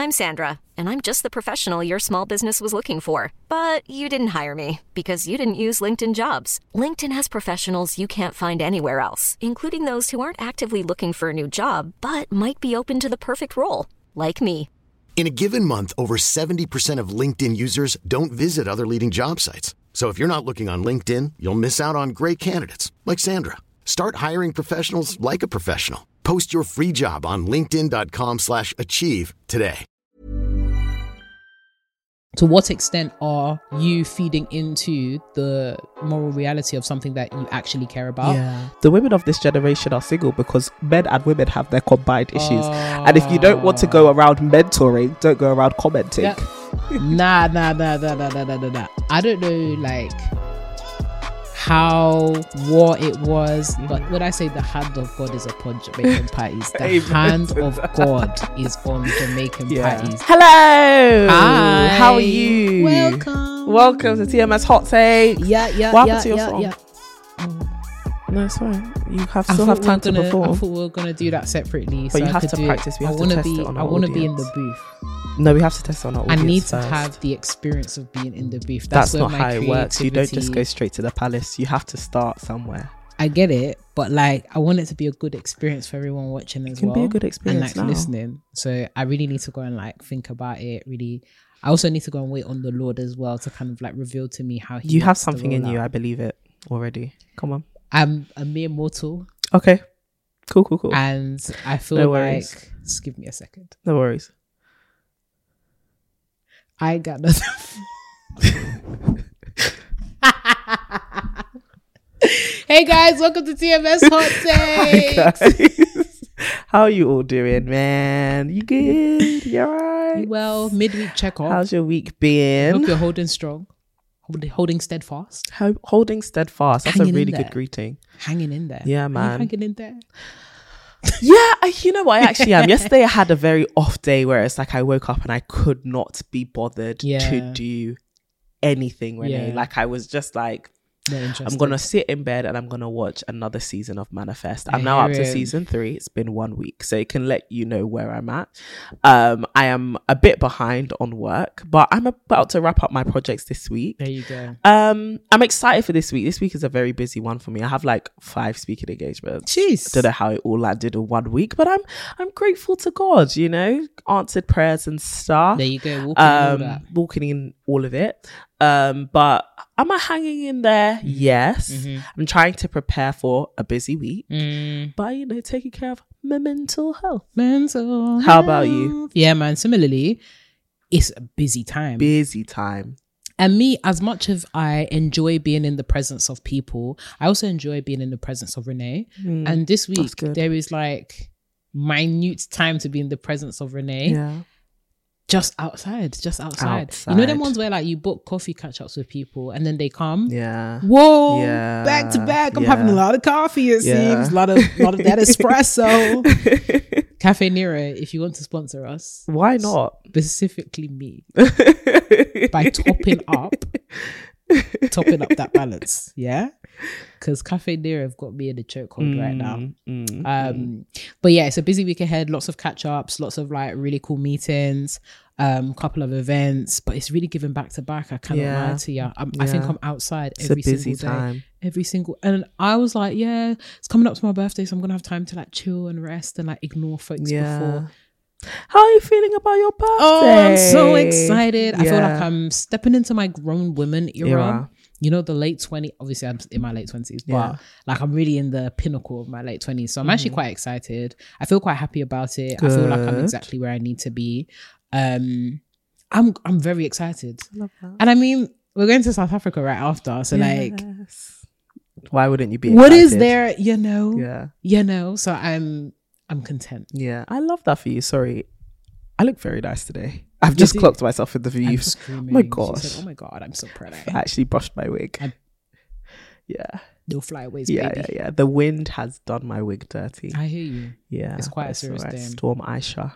I'm Sandra, and I'm just the professional your small business was looking for. But you didn't hire me because you didn't use LinkedIn Jobs. LinkedIn has professionals you can't find anywhere else, including those who aren't actively looking for a new job, but might be open to the perfect role, like me. In a given month, over 70% of LinkedIn users don't visit other leading job sites. So if you're not looking on LinkedIn, you'll miss out on great candidates like Sandra. Start hiring professionals like a professional. Post your free job on linkedin.com/achieve today. To what extent are you feeding into the moral reality of something that you actually care about? Yeah. The women of this generation are single because men and women have their combined issues. And if you don't want to go around mentoring, don't go around commenting. Yeah. Nah. I don't know, like, what it was, but when I say the hand of God is upon Jamaican parties, the hand of God is on Jamaican parties. Hello. Hi. How are you? Welcome to TMS Hot Take. What happened to your song? No, it's fine. You still have time to perform. I thought we were gonna do that separately, but you have to practice. We have to test it on our audience. I want to be in the booth. No, we have to test it on our audience. I need first. to have the experience of being in the booth. That's not how it works. You don't just go straight to the palace. You have to start somewhere. I get it, but like, I want it to be a good experience for everyone watching as well. It can be a good experience and like listening. So I really need to go and like think about it. Really, I also need to go and wait on the Lord as well to kind of like reveal to me how you have something in you. I believe it already. Come on. I'm a mere mortal. Okay. Cool. And I feel like, just give me a second. No worries. I got nothing. Hey guys, welcome to TMS Hot Takes. How are you all doing, man? You good? You alright? Well, midweek checkup. How's your week been? Hope you're holding strong. Holding steadfast. Holding steadfast. That's a really good greeting. Hanging in there. Yeah, man. Are you hanging in there? Yeah, you know what? I actually am. Yesterday I had a very off day where it's like I woke up and I could not be bothered to do anything, Renee. Like I was just like, I'm going to sit in bed and I'm going to watch another season of Manifest. I'm now up to season 3. It's been 1 week, so it can let you know where I'm at. I am a bit behind on work, but I'm about to wrap up my projects this week. There you go. I'm excited for this week. This week is a very busy one for me. I have like 5 speaking engagements. Jeez. Don't know how it all landed in 1 week, but I'm grateful to God, you know, answered prayers and stuff. There you go. Walking in all of it. But am I hanging in there? Yes. Mm-hmm. I'm trying to prepare for a busy week, but you know, taking care of my mental health. How about you? Yeah, man. Similarly, it's a busy time. And me, as much as I enjoy being in the presence of people, I also enjoy being in the presence of Renee. And this week, there is like minute time to be in the presence of Renee. Yeah. Just outside. You know them ones where like you book coffee catch-ups with people and then they come? Yeah. Whoa. Yeah. Back to back. I'm having a lot of coffee, it seems. A lot of that espresso. Cafe Nero, if you want to sponsor us. Why not? Specifically me. By topping up that balance. Yeah? Because Cafe Nero have got me in the chokehold right now. But yeah, it's a busy week ahead. Lots of catch-ups, lots of like really cool meetings, couple of events, but it's really giving back to back. I cannot lie to you. I think I'm outside every single day. And I was like, yeah, it's coming up to my birthday, so I'm gonna have time to like chill and rest and like ignore folks before. How are you feeling about your birthday? Oh, I'm so excited. I feel like I'm stepping into my grown woman era. You know, the late 20s, obviously I'm in my late 20s, but like I'm really in the pinnacle of my late 20s. So I'm actually quite excited. I feel quite happy about it. I feel like I'm exactly where I need to be. I'm very excited. I love that. And I mean, we're going to South Africa right after. So like, why wouldn't you be excited? What is there, you know, so I'm content. Yeah, I love that for you. Sorry, I look very nice today. I've just clocked myself in the view. Oh my gosh. She said, oh my God, I'm so proud. I actually brushed my wig. No flyaways, baby. Yeah. The wind has done my wig dirty. I hear you. Yeah. It's quite a serious day. Storm Aisha.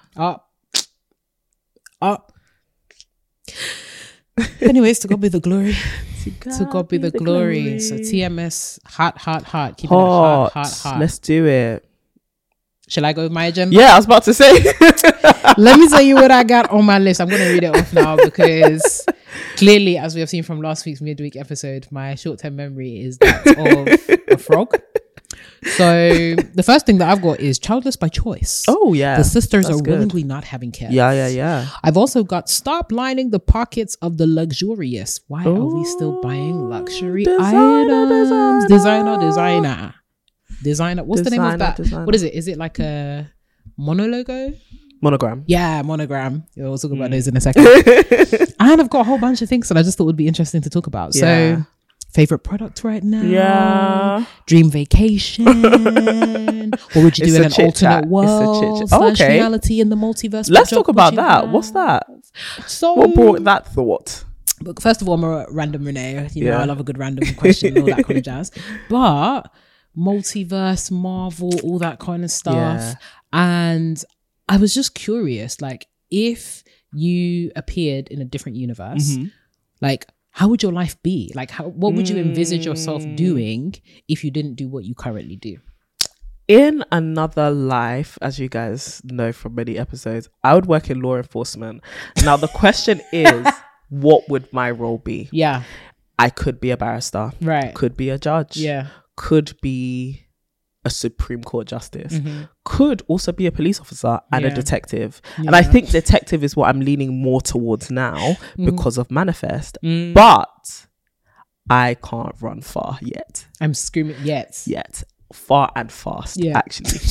Up. Anyways, to God be the glory. To God be the glory. So TMS, hot. Keep it hot. Let's do it. Shall I go with my agenda? Yeah, I was about to say. Let me tell you what I got on my list. I'm going to read it off now because clearly, as we have seen from last week's midweek episode, my short-term memory is that of a frog. So the first thing that I've got is childless by choice. Oh, yeah. The sisters That's are good. willingly not having kids. Yeah. I've also got stop lining the pockets of the luxurious. Why are we still buying luxury items? Designer. What's the name of that? Designer. What is it? Is it like a monologo? Monogram. Yeah, monogram. Yeah, we'll talk about those in a second. And I've got a whole bunch of things that I just thought would be interesting to talk about. So, favorite product right now? Yeah. Dream vacation. What would you do in an alternate world? Slash reality in the multiverse? Let's talk about that. What's that? So, what brought that thought? But first of all, I'm a random Renee. You know, I love a good random question and all that kind of jazz. But multiverse, Marvel, all that kind of stuff. Yeah. And I was just curious, like, if you appeared in a different universe, like, how would your life be? Like, what would you envisage yourself doing if you didn't do what you currently do? In another life, as you guys know from many episodes, I would work in law enforcement. Now, the question is, what would my role be? Yeah. I could be a barrister. Right. Could be a judge. Yeah. Could be a Supreme Court justice. Could also be a police officer and a detective. And I think detective is what I'm leaning more towards now because of Manifest. But I can't run far yet. I'm screaming yet. Far and fast, actually.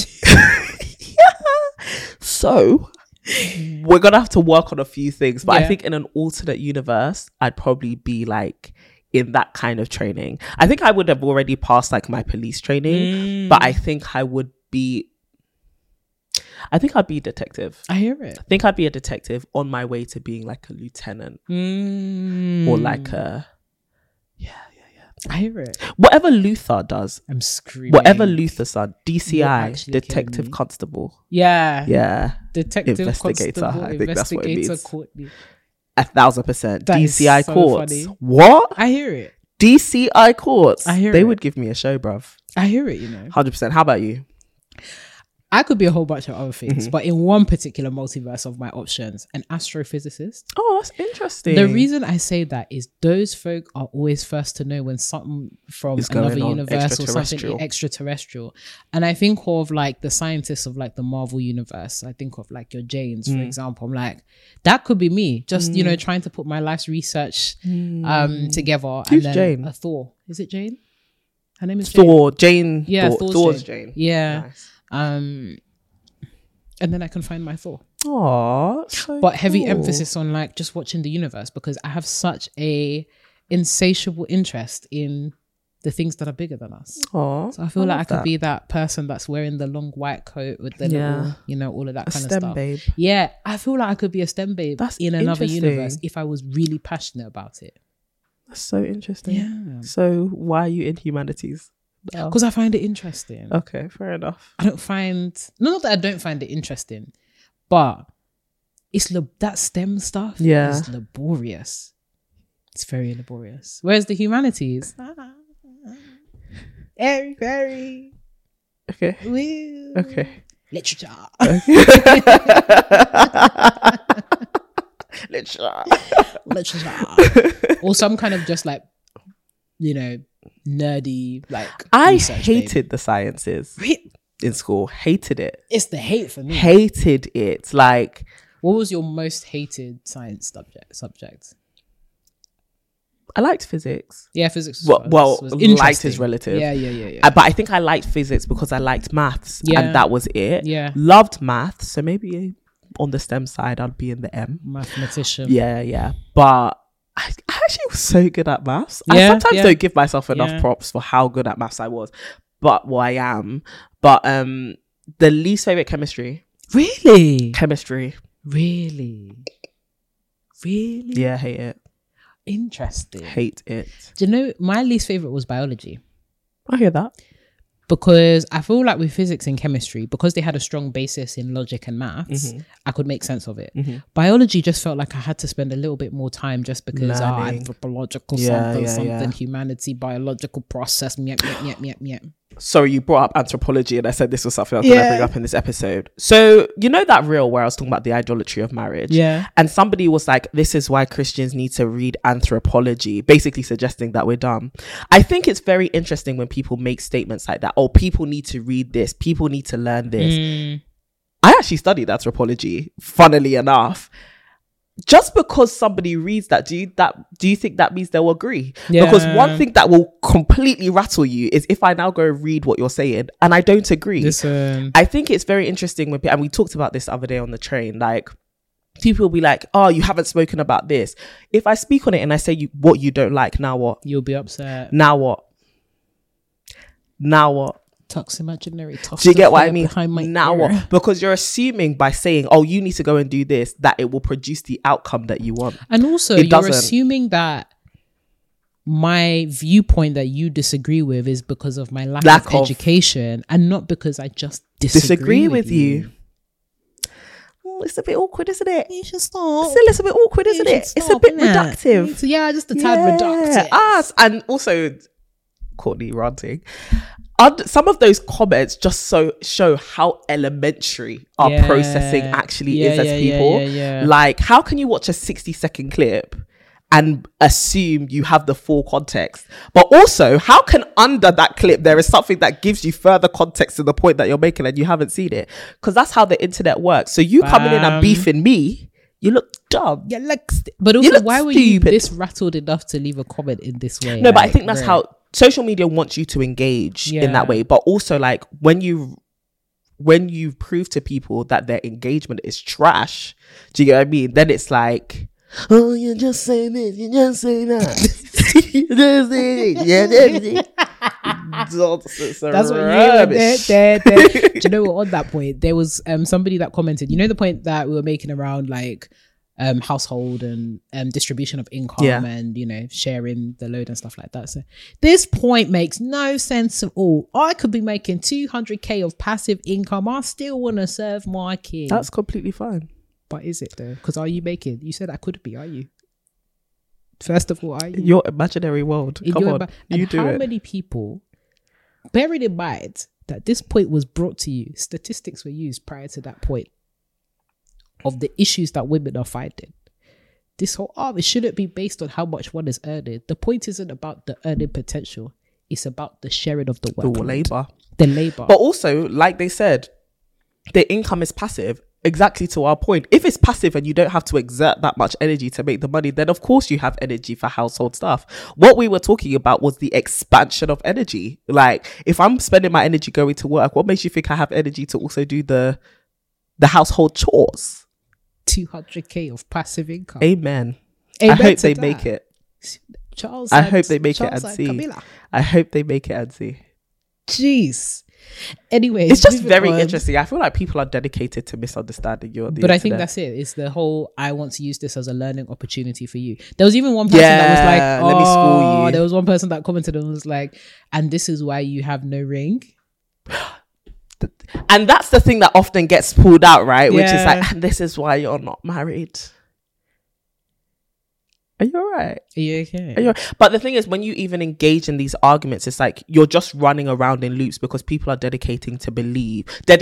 So we're gonna have to work on a few things. But I think in an alternate universe, I'd probably be like in that kind of training. I think I would have already passed like my police training, but I think I'd be a detective. I hear it. I think I'd be a detective on my way to being like a lieutenant or like a I hear it. Whatever Luther does. I'm screaming. Whatever Luther's done. DCI, detective constable. Yeah. Detective investigator. constable. I think that's what it means. Courtney. 1,000%. That DCI is so courts. funny. What? I hear it. DCI courts. I hear they it. would give me a show, bruv. I hear it, you know. 100%. How about you? I could be a whole bunch of other things, but in one particular multiverse of my options, an astrophysicist. Oh, that's interesting. The reason I say that is those folk are always first to know when something from another universe or something extraterrestrial. And I think of like the scientists of like the Marvel universe. I think of like your Janes, for example. I'm like, that could be me. Just, you know, trying to put my life's research together. Who's and then Jane? A Thor. Is it Jane? Her name is Thor. Jane. Yeah, Thor's Jane. Yeah. Nice. And then I can find my Thor. Aww, so but heavy cool. emphasis on like just watching the universe because I have such a insatiable interest in the things that are bigger than us. Aww, so I feel like I could be that person that's wearing the long white coat with the little, you know, all of that kind of stuff. Babe. Yeah, I feel like I could be a STEM babe in another universe if I was really passionate about it. That's so interesting. Yeah. So why are you in humanities? Because I find it interesting. Okay, fair enough. Not that I don't find it interesting, but it's that STEM stuff is laborious. It's very laborious. Whereas the humanities, very okay. Woo. Okay. Literature. Literature. Or some kind of just like, you know, nerdy like I hated the sciences in school. Hated it. It's the hate for me. Hated it. Like, what was your most hated science subject? I liked physics. Yeah, physics was liked is relative. Yeah. But I think I liked physics because I liked maths and that was it. Yeah. Loved maths. So maybe on the STEM side I'd be in the M. Mathematician. Yeah. But I actually was so good at maths. I sometimes don't give myself enough props for how good at maths I was. But I am. But the least favorite chemistry. Really? Chemistry. Really? Yeah, hate it. Interesting. Hate it. Do you know, my least favorite was biology. I hear that. Because I feel like with physics and chemistry, because they had a strong basis in logic and maths, I could make sense of it. Biology just felt like I had to spend a little bit more time just because anthropological something, humanity, biological process, sorry, you brought up anthropology and I said this was something I was going to bring up in this episode. So, you know that reel where I was talking about the idolatry of marriage? Yeah. And somebody was like, this is why Christians need to read anthropology, basically suggesting that we're dumb. I think it's very interesting when people make statements like that. Oh, people need to read this. People need to learn this. I actually studied anthropology, funnily enough. Just because somebody reads that, do you think that means they'll agree? Yeah. Because one thing that will completely rattle you is if I now go read what you're saying and I don't agree. Listen. I think it's very interesting when, and we talked about this the other day on the train, like people will be like, oh, you haven't spoken about this. If I speak on it and I say what you don't like, now what? You'll be upset. Now what? Tucks imaginary. Do you get what I mean? Now what? Because you're assuming by saying, oh, you need to go and do this, that it will produce the outcome that you want. And also you're assuming that my viewpoint that you disagree with is because of my lack of education and not because I just disagree with you. It's a bit awkward, isn't it? You should stop. It's a little bit awkward, isn't it? It's a bit reductive. Yeah, just a tad reductive. And also, Courtney ranting. Some of those comments just show how elementary our processing actually is as people. Like, how can you watch a 60-second clip and assume you have the full context? But also, how can under that clip there is something that gives you further context to the point that you're making and you haven't seen it? Because that's how the internet works. So you coming in and beefing me, you look dumb. But also, why were you this rattled enough to leave a comment in this way? No, but I think that's how social media wants you to engage in that way. But also, like, when you prove to people that their engagement is trash, do you get what I mean? Then it's like, oh, you just say this, you just say that. You just say this. That's what you do you know what, on that point there was somebody that commented, you know, the point that we were making around like household and distribution of income and, you know, sharing the load and stuff like that. So this point makes no sense at all. I could be making 200k of passive income. I still want to serve my kids. That's completely fine. But is it though? Because you said I could be, are you? First of all, are you? Your imaginary world. Come on, you do it. How many people, bearing in mind that this point was brought to you, statistics were used prior to that point of the issues that women are finding. This whole it shouldn't be based on how much one is earning. The point isn't about the earning potential. It's about the sharing of the work. The labor. But also, like they said, the income is passive. Exactly to our point. If it's passive and you don't have to exert that much energy to make the money, then of course you have energy for household stuff. What we were talking about was the expansion of energy. Like, if I'm spending my energy going to work, what makes you think I have energy to also do the household chores? 200k of passive income. Amen. I hope they make it. I hope they make it and see. I hope they make it and see. Jeez. Anyway, it's just very interesting. I feel like people are dedicated to misunderstanding you on the internet. I think that's it. It's the whole, I want to use this as a learning opportunity for you. There was even one person that was like, let me school you. There was one person that commented and was like, and this is why you have no ring. And that's the thing that often gets pulled out, right? Which is like, and this is why you're not married. Are you all right? Are you okay? But the thing is, when you even engage in these arguments, it's like you're just running around in loops because people are dedicated to believing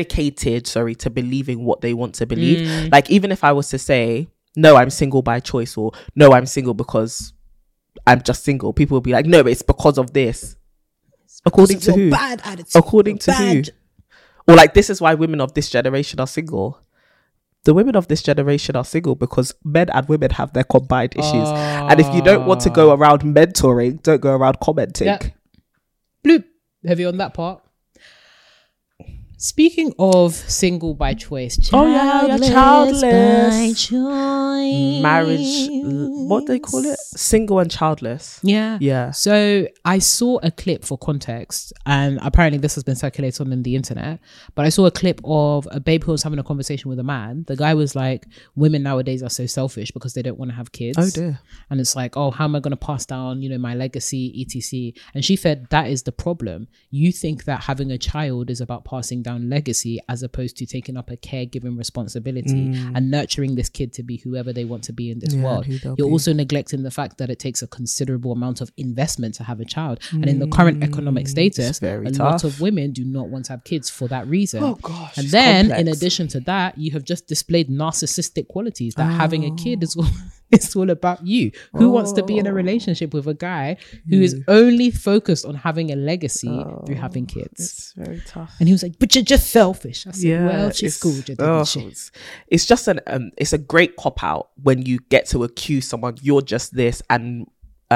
what they want to believe. Like, even if I was to say, no, I'm single by choice, or no, I'm single because I'm just single, people will be like, no, it's because of this. According to who? Bad attitude. According to who? Or like, this is why women of this generation are single. The women of this generation are single because men and women have their combined issues. And if you don't want to go around mentoring, don't go around commenting. Yeah. Bloop. Heavy on that part. Speaking of single by choice, childless by choice. Marriage, what do they call it? Single and childless. Yeah. So I saw a clip, for context, and apparently this has been circulated on the internet, but I saw a clip of a babe who was having a conversation with a man. The guy was like, women nowadays are so selfish because they don't want to have kids. Oh dear. And it's like, oh, how am I going to pass down, you know, my legacy, etc. And she said, that is the problem. You think that having a child is about passing down legacy as opposed to taking up a caregiving responsibility and nurturing this kid to be whoever they want to be in this world. You're also neglecting the fact that it takes a considerable amount of investment to have a child. And in the current economic status, lot of women do not want to have kids for that reason. Oh gosh. And then in addition to that, you have just displayed narcissistic qualities that having a kid is it's all about you. Who wants to be in a relationship with a guy who is only focused on having a legacy through having kids? It's very tough. And he was like, but you're just selfish. I said, well, she schooled you, didn't she? It's just it's a great cop out when you get to accuse someone, you're just this, and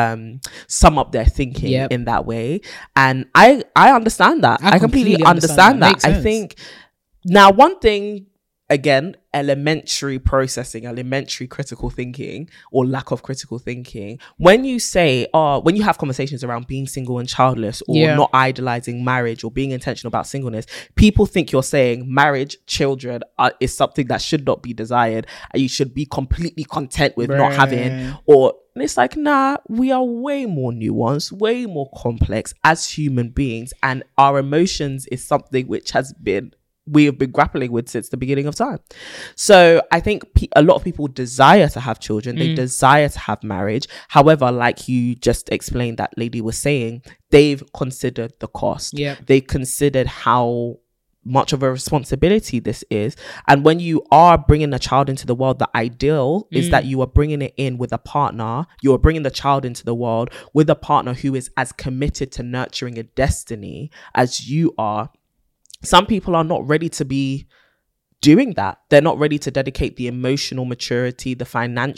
sum up their thinking in that way. And I understand that. I completely understand that. I think now one thing, again, elementary processing, elementary critical thinking, or lack of critical thinking. When you say, when you have conversations around being single and childless, or not idolizing marriage, or being intentional about singleness, people think you're saying marriage, children is something that should not be desired, and you should be completely content with not having. Or it's like, nah, we are way more nuanced, way more complex as human beings, and our emotions is something which we have been grappling with since the beginning of time. So I think a lot of people desire to have children. They desire to have marriage. However, like you just explained, that lady was saying, they've considered the cost. They considered how much of a responsibility this is. And when you are bringing a child into the world, the ideal is that you are bringing it in with a partner. You are bringing the child into the world with a partner who is as committed to nurturing a destiny as you are. Some people are not ready to be doing that. They're not ready to dedicate the emotional maturity, the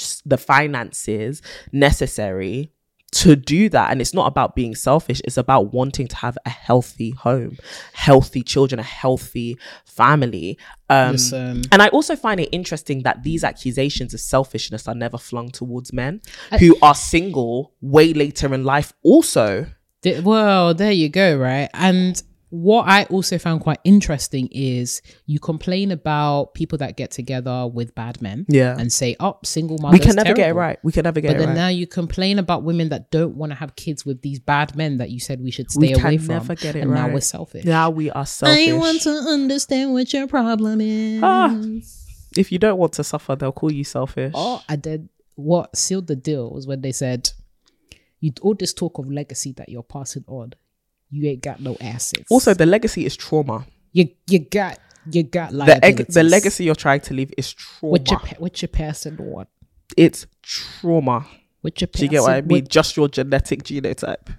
finances necessary to do that. And it's not about being selfish. It's about wanting to have a healthy home, healthy children, a healthy family. And I also find it interesting that these accusations of selfishness are never flung towards men who are single way later in life also. Well, there you go, right? And what I also found quite interesting is you complain about people that get together with bad men and say, single mothers, we can never get it right. We can never get it right. But then now you complain about women that don't want to have kids with these bad men that you said we should stay away from. We can never get it right. And now we're selfish. Now we are selfish. I want to understand what your problem is. If you don't want to suffer, they'll call you selfish. What sealed the deal was when they said, all this talk of legacy that you're passing on, you ain't got no assets. Also, the legacy is trauma. You got liabilities. The legacy you're trying to leave is trauma. What you're passing on? It's trauma. What you're passing? Do you get what I mean? Just your genetic genotype.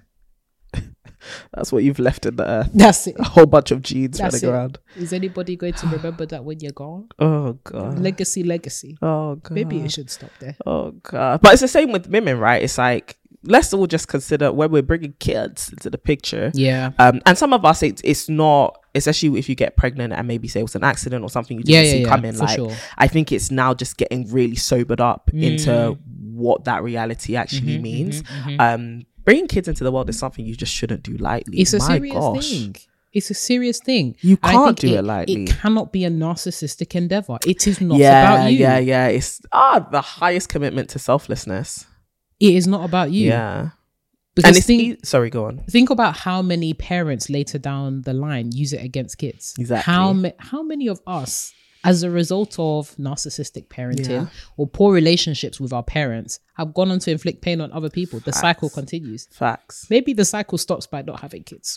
That's what you've left in the earth. That's it. A whole bunch of genes running around. Is anybody going to remember that when you're gone? Oh God. Legacy. Oh God. Maybe it should stop there. Oh God. But it's the same with women, right? It's like, let's all just consider when we're bringing kids into the picture. Yeah. And some of us, it's not, especially if you get pregnant and maybe say it was an accident or something you didn't see coming. Like, sure. I think it's now just getting really sobered up into what that reality actually means. Bringing kids into the world is something you just shouldn't do lightly. It's a serious thing. It's a serious thing. You can't do it lightly. It cannot be a narcissistic endeavor. It is not about you. Yeah. It's the highest commitment to selflessness. It is not about you. Yeah. Because sorry, go on. Think about how many parents later down the line use it against kids. Exactly. How many of us, as a result of narcissistic parenting or poor relationships with our parents, have gone on to inflict pain on other people? The cycle continues. Facts. Maybe the cycle stops by not having kids.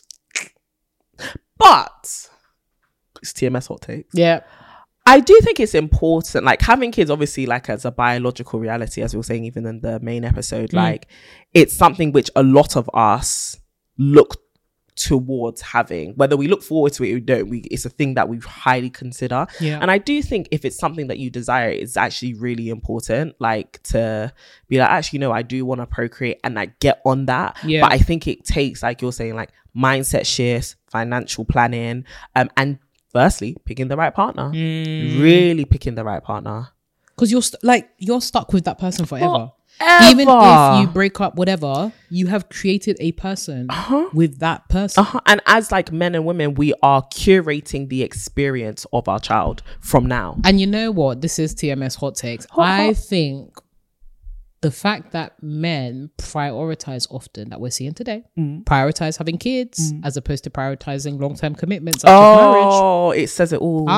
But it's TMS hot takes. Yeah. I do think it's important, like having kids, obviously, like as a biological reality, as we were saying, even in the main episode, like it's something which a lot of us look towards having. Whether we look forward to it or don't, it's a thing that we highly consider. Yeah. And I do think if it's something that you desire, it's actually really important, like to be like, actually, no, I do want to procreate and like get on that. Yeah. But I think it takes, like you're saying, like mindset shifts, financial planning, and firstly, picking the right partner. Really picking the right partner. Because you're stuck with that person forever. Even if you break up, whatever, you have created a person with that person. And as like men and women, we are curating the experience of our child from now. And you know what? This is TMS hot takes. I think the fact that men prioritize often, that we're seeing today, prioritize having kids as opposed to prioritizing long-term commitments such as marriage. Oh, it says it all.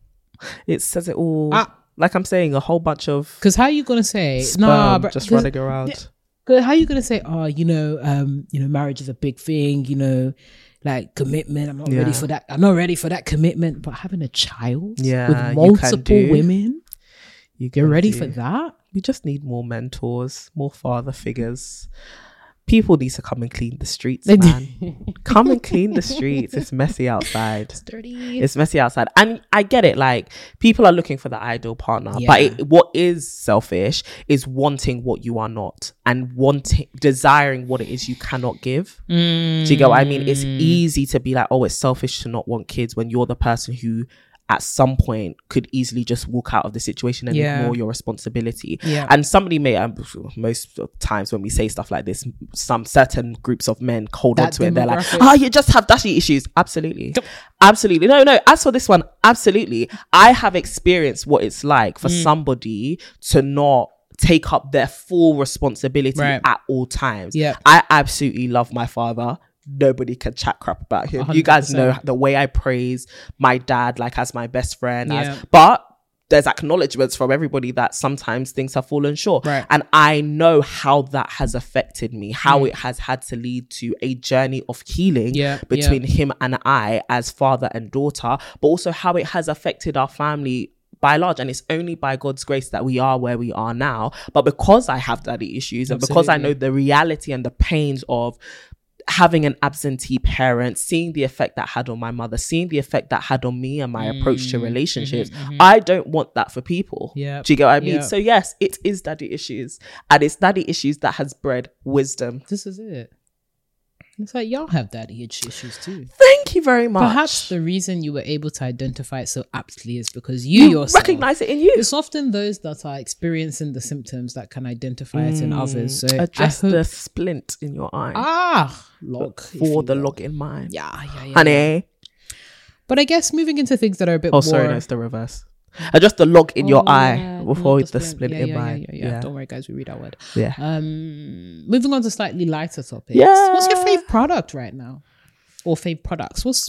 It says it all. Like I'm saying, a whole bunch of... Because how are you going to say... just running around. How are you going to say, marriage is a big thing, like commitment, I'm not ready for that. I'm not ready for that commitment. But having a child with multiple women, you're ready for that? We just need more mentors, more father figures. People need to come and clean the streets, man. Come and clean the streets. It's messy outside. It's dirty. It's messy outside. And I get it. Like, people are looking for the ideal partner. But what is selfish is wanting what you are not and desiring what it is you cannot give. Do you get what I mean? It's easy to be like, oh, it's selfish to not want kids when you're the person who at some point could easily just walk out of the situation and ignore your responsibility. And somebody may, most times when we say stuff like this, some certain groups of men hold on to it. They're like, you just have daddy issues. Absolutely. Absolutely. No. As for this one, absolutely. I have experienced what it's like for somebody to not take up their full responsibility at all times. I absolutely love my father. Nobody can chat crap about him. 100%. You guys know the way I praise my dad, like as my best friend. But there's acknowledgements from everybody that sometimes things have fallen short. And I know how that has affected me, how it has had to lead to a journey of healing between him and I as father and daughter, but also how it has affected our family by large. And it's only by God's grace that we are where we are now. But because I have daddy issues and because I know the reality and the pains of having an absentee parent, seeing the effect that had on my mother, seeing the effect that had on me and my approach to relationships, I don't want that for people. Do you get what I mean? So yes, it is daddy issues, and it's daddy issues that has bred wisdom. This is it. It's like, y'all have daddy issues too. Thank you very much. Perhaps the reason you were able to identify it so aptly is because you yourself recognize it in you. It's often those that are experiencing the symptoms that can identify it in others. So address the splint in your eye. Log. For the log in mine. Yeah. Honey. But I guess moving into things that are a bit more... Oh, sorry, no, it's the reverse. Adjust the log in your eye before the splint in mine. Yeah. Don't worry, guys, we read our word. Yeah. Moving on to slightly lighter topics. Yeah. What's your fave product right now? Or fave products? What's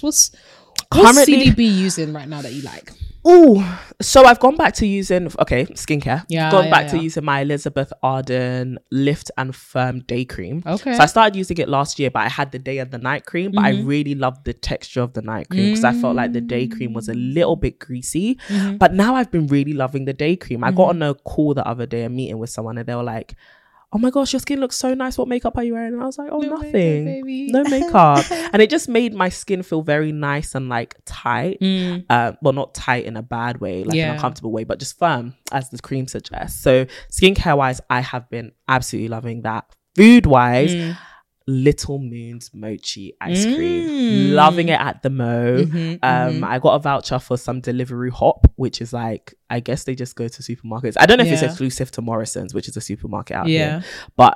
CDB using right now that you like? Oh, so I've gone back to using skincare. Gone back to using my Elizabeth Arden Lift and Firm Day Cream. Okay. So I started using it last year, but I had the day and the night cream. But I really loved the texture of the night cream because I felt like the day cream was a little bit greasy. But now I've been really loving the day cream. I got on a call the other day, a meeting with someone, and they were like, oh my gosh, your skin looks so nice. What makeup are you wearing? And I was like, nothing. Makeup, no makeup. And it just made my skin feel very nice and like tight. Well, not tight in a bad way, like an uncomfortable way, but just firm, as the cream suggests. So skincare wise, I have been absolutely loving that. Food wise, Little Moon's mochi ice cream, loving it at the Mo. I got a voucher for some delivery hop, which is like, I guess they just go to supermarkets. I don't know if it's exclusive to Morrison's, which is a supermarket out here, but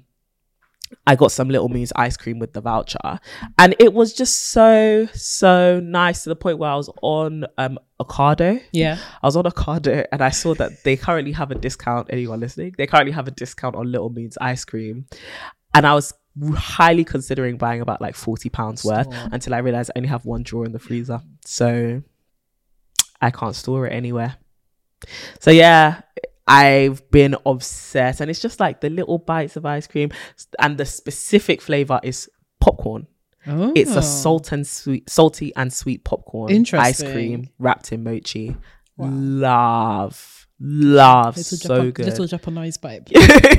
I got some Little Moon's ice cream with the voucher, and it was just so nice to the point where I was on Ocado. I was on Ocado and I saw that they currently have a discount. Anyone listening, they currently have a discount on Little Moon's ice cream, and I was highly considering buying about like £40 worth until I realized I only have one drawer in the freezer, so I can't store it anywhere. So yeah, I've been obsessed, and it's just like the little bites of ice cream, and the specific flavor is popcorn. It's a salty and sweet popcorn ice cream wrapped in mochi. Love so good. Little Japanese pipe.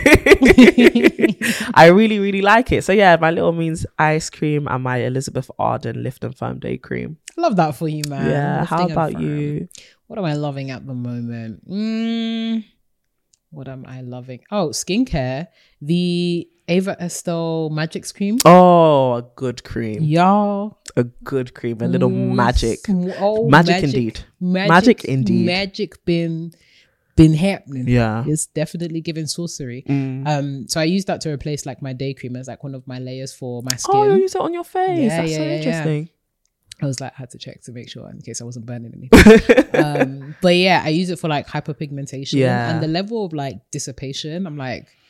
I really like it. So yeah, my Little Moon's ice cream and my Elizabeth Arden Lift and Firm Day Cream. Love that for you, man. Yeah. How about you? What am I loving at the moment? What am I loving? Oh, skincare. The Ava Estelle Magic Cream. Oh, a good cream. Y'all. A good cream. A little magic. Magic indeed. Magic indeed. Magic been happening. Yeah. It's definitely giving sorcery. So I use that to replace like my day cream as like one of my layers for my skin. Oh, you use it on your face. That's so interesting. I was like, had to check to make sure in case I wasn't burning anything. But yeah, I use it for like hyperpigmentation and the level of like dissipation. I'm like,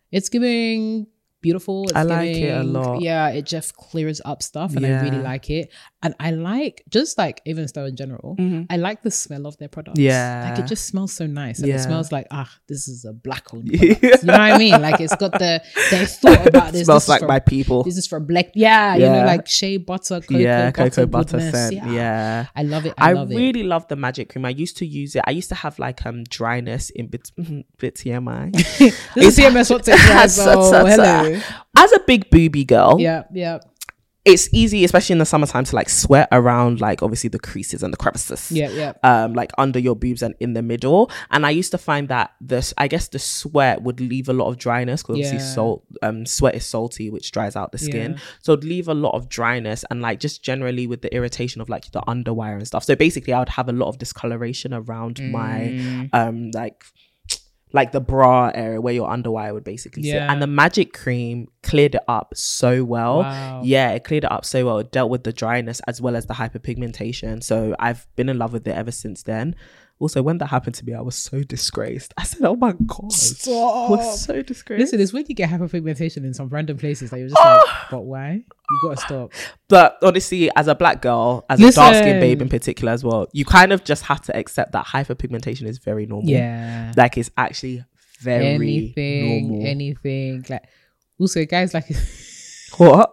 It's giving beautiful. It's I like it a lot. Yeah, it just clears up stuff, and I really like it. And I like, just like Avonstone in general, I like the smell of their products. Yeah, like it just smells so nice, and it smells like this is a black owned product. You know what I mean? Like it's got they thought about this. Smells this like from, my people. This is for black. Yeah, you know, like shea butter, cocoa butter scent. Yeah, I love it. I really love the Magic Cream. I used to use it. I used to have like dryness in bit TMI. This is CMS Hot Take. Hello. As a big booby girl, yeah, it's easy, especially in the summertime, to like sweat around like obviously the creases and the crevices. Like under your boobs and in the middle. And I used to find that the sweat would leave a lot of dryness, because obviously sweat is salty, which dries out the skin. So it'd leave a lot of dryness, and like just generally with the irritation of like the underwire and stuff. So basically I would have a lot of discoloration around my like the bra area where your underwire would basically sit. And the Magic Cream cleared it up so well. Wow. Yeah, it cleared it up so well. It dealt with the dryness as well as the hyperpigmentation. So I've been in love with it ever since then. Also, when that happened to me, I was so disgraced. I said, oh my God. Stop. I was so disgraced. Listen, it's when you get hyperpigmentation in some random places that you're just like, but why? You gotta stop. But honestly, as a black girl, as a dark-skinned babe in particular as well, you kind of just have to accept that hyperpigmentation is very normal. Yeah. Like it's actually very normal. Anything. Like, also, guys, like... What?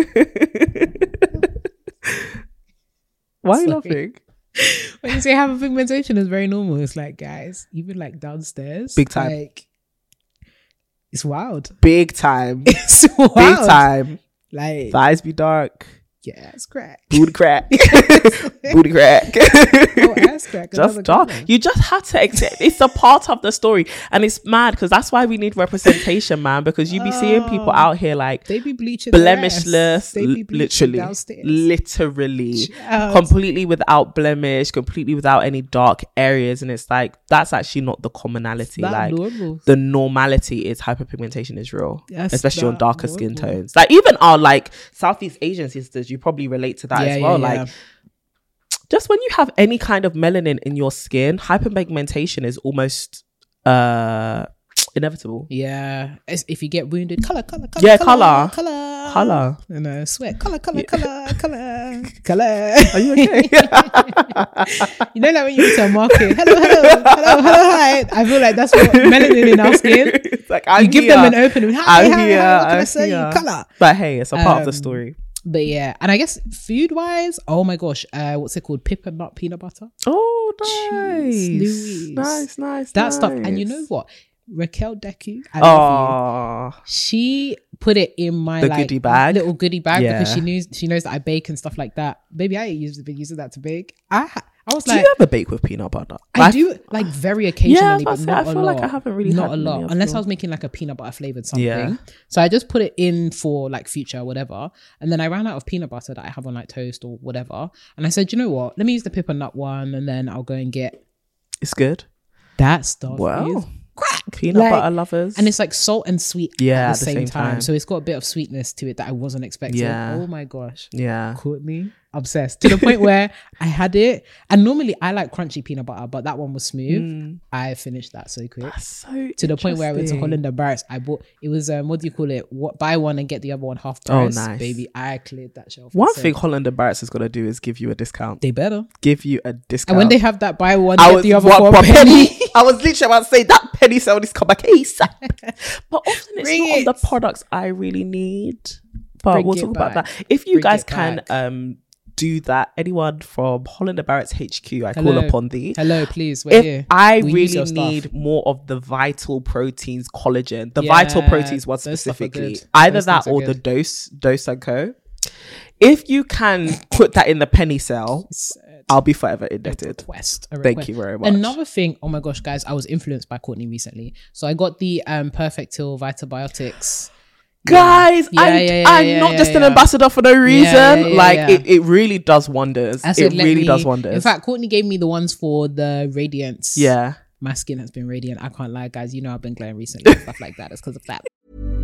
Why are you laughing? When you say hyperpigmentation is very normal, it's like, guys, even like downstairs, big time, like it's wild, big time, it's wild, big time. Like thighs be dark, yeah, it's crack, booty crack, booty crack. Oh, ass crack. Just dark. You just have to accept. It's a part of the story, and it's mad because that's why we need representation, man. Because you be seeing people out here like they be bleaching, blemishless, they be literally, downstairs. Literally, completely without blemish, completely without any dark areas, and it's like that's actually not the commonality. Like normal. The normality is hyperpigmentation is real, especially on darker skin normal. tones. Like even our like Southeast Asian sisters, you probably relate to that as well. Like just when you have any kind of melanin in your skin, hyperpigmentation is almost inevitable. Yeah, if you get wounded, color. And sweat, color. Are you okay? You know, like when you go to a market, hello, hi. I feel like that's what melanin in our skin. It's like you give them an open, hi, what can I say? Color. But hey, it's a part of the story. But yeah, and I guess food wise, oh my gosh, what's it called? Pip and Nut peanut butter. Oh, nice. Jeez, nice. That stuff. And you know what? Raquel Deku, I love you. She put it in my goodie bag, little goodie bag, because she knows that I bake and stuff like that. Baby, I used that to bake. I was like, do you ever bake with peanut butter? I do, like very occasionally, but not a lot. I feel like I haven't really not had a lot, unless I was making like a peanut butter flavored something. Yeah. So I just put it in for like future or whatever, and then I ran out of peanut butter that I have on like toast or whatever, and I said, you know what? Let me use the pip and nut one, and then I'll go and get. It's good. That stuff. Wow. Is crack. Peanut butter lovers. And it's like salt and sweet at the same time. So So it's got a bit of sweetness to it that I wasn't expecting. Yeah. Oh my gosh. Yeah. Courtney, obsessed. To the point where I had it. And normally I like crunchy peanut butter, but that one was smooth. I finished that so quick. That's so to the point where I went to Holland & Barrett's. I bought, it was, what do you call it? Buy one and get the other one half price. Oh, nice. Baby, I cleared that shelf. One thing Holland & Barrett's is going to do is give you a discount. They better. Give you a discount. And when they have that buy one, get the other for a penny. I was literally about to say that penny sale needs to come back ASAP. But often it's not on the products I really need. But we'll talk about that. If you guys can do that, anyone from Holland & Barrett's HQ, I call upon thee. Hello, please. We're here. I really need more of the Vital Proteins collagen. The Vital Proteins one specifically. Either that or the Dose & Co. If you can put that in the penny sale, I'll be forever indebted. Thank you very much. Another thing, oh my gosh, guys, I was influenced by Courtney recently. So I got the Perfectil Vitabiotics. Guys, I'm not just an ambassador for no reason. It really does wonders. It really does wonders. In fact, Courtney gave me the ones for the radiance. Yeah. My skin has been radiant. I can't lie, guys. You know I've been glowing recently and stuff like that. It's because of that.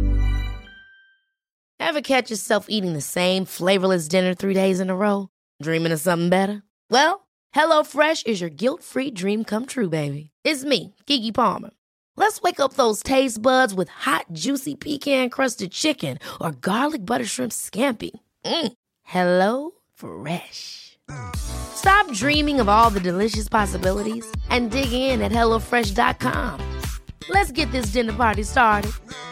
Ever catch yourself eating the same flavorless dinner 3 days in a row? Dreaming of something better? Well, HelloFresh is your guilt-free dream come true, baby. It's me, Keke Palmer. Let's wake up those taste buds with hot, juicy pecan-crusted chicken or garlic butter shrimp scampi. Hello Fresh. Stop dreaming of all the delicious possibilities and dig in at HelloFresh.com. Let's get this dinner party started.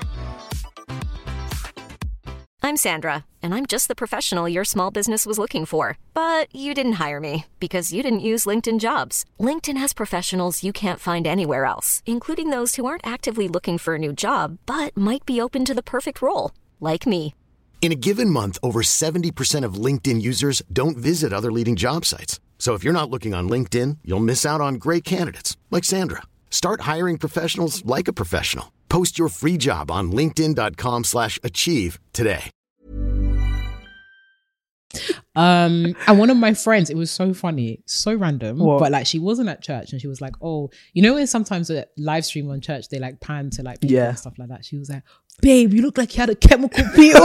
I'm Sandra, and I'm just the professional your small business was looking for. But you didn't hire me because you didn't use LinkedIn Jobs. LinkedIn has professionals you can't find anywhere else, including those who aren't actively looking for a new job, but might be open to the perfect role, like me. In a given month, over 70% of LinkedIn users don't visit other leading job sites. So if you're not looking on LinkedIn, you'll miss out on great candidates like Sandra. Start hiring professionals like a professional. Post your free job on linkedin.com/achieve today. And one of my friends, it was so funny, so random, but like she wasn't at church and she was like, oh, you know when sometimes a live stream on church they like pan to like people and stuff like that. She was like, babe, you look like you had a chemical peel.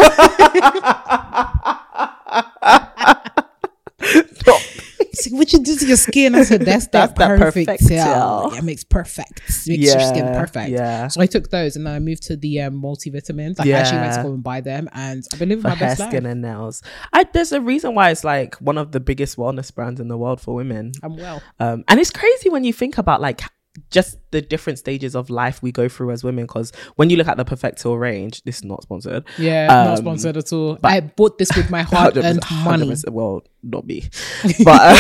Like, what you do to your skin? I said, that's that perfect gel. Yeah, it makes perfect. It makes your skin perfect. Yeah. So I took those and then I moved to the multivitamins. I actually went to go and buy them and I've been living my best life. Skin and nails. There's a reason why it's like one of the biggest wellness brands in the world for women. I'm well. And it's crazy when you think about like just the different stages of life we go through as women, because when you look at the Perfectil range, this is not sponsored. Not sponsored at all. But I bought this with my hard-earned money. Well, not me. But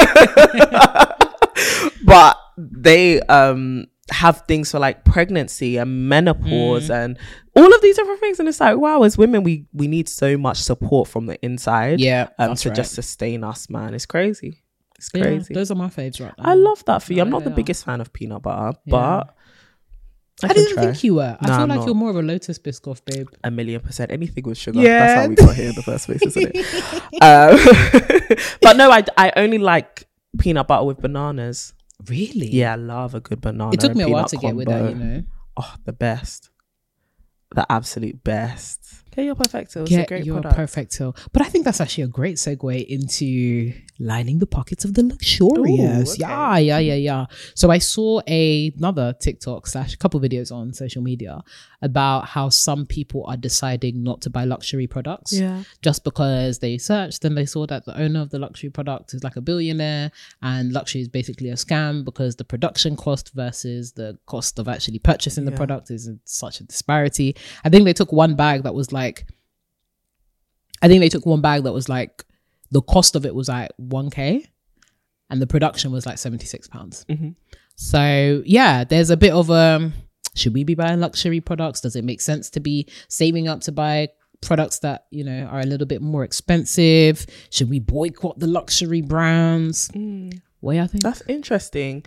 but they have things for like pregnancy and menopause and all of these different things, and it's like, wow, as women we need so much support from the inside to just sustain us, man. It's crazy. It's crazy. Those are my faves right now. I love that for you. I'm not the biggest fan of peanut butter, but I didn't think you were. I feel like you're more of a Lotus Biscoff, babe. 1,000,000%. Anything with sugar. Yeah. That's how we got here in the first place, isn't it? But no, I only like peanut butter with bananas. Really? Yeah, I love a good banana. It took me a while to get with that, you know. Oh, the best. The absolute best. Get your Perfectil. Get your Perfectil. But I think that's actually a great segue into lining the pockets of the luxurious. Ooh, okay. Yeah. So I saw another TikTok / a couple videos on social media about how some people are deciding not to buy luxury products just because they searched and they saw that the owner of the luxury product is like a billionaire and luxury is basically a scam because the production cost versus the cost of actually purchasing the product is such a disparity. I think they took one bag that was like the cost of it was like 1k and the production was like £76. So yeah, there's a bit of should we be buying luxury products? Does it make sense to be saving up to buy products that, you know, are a little bit more expensive? Should we boycott the luxury brands? What do you think? That's interesting.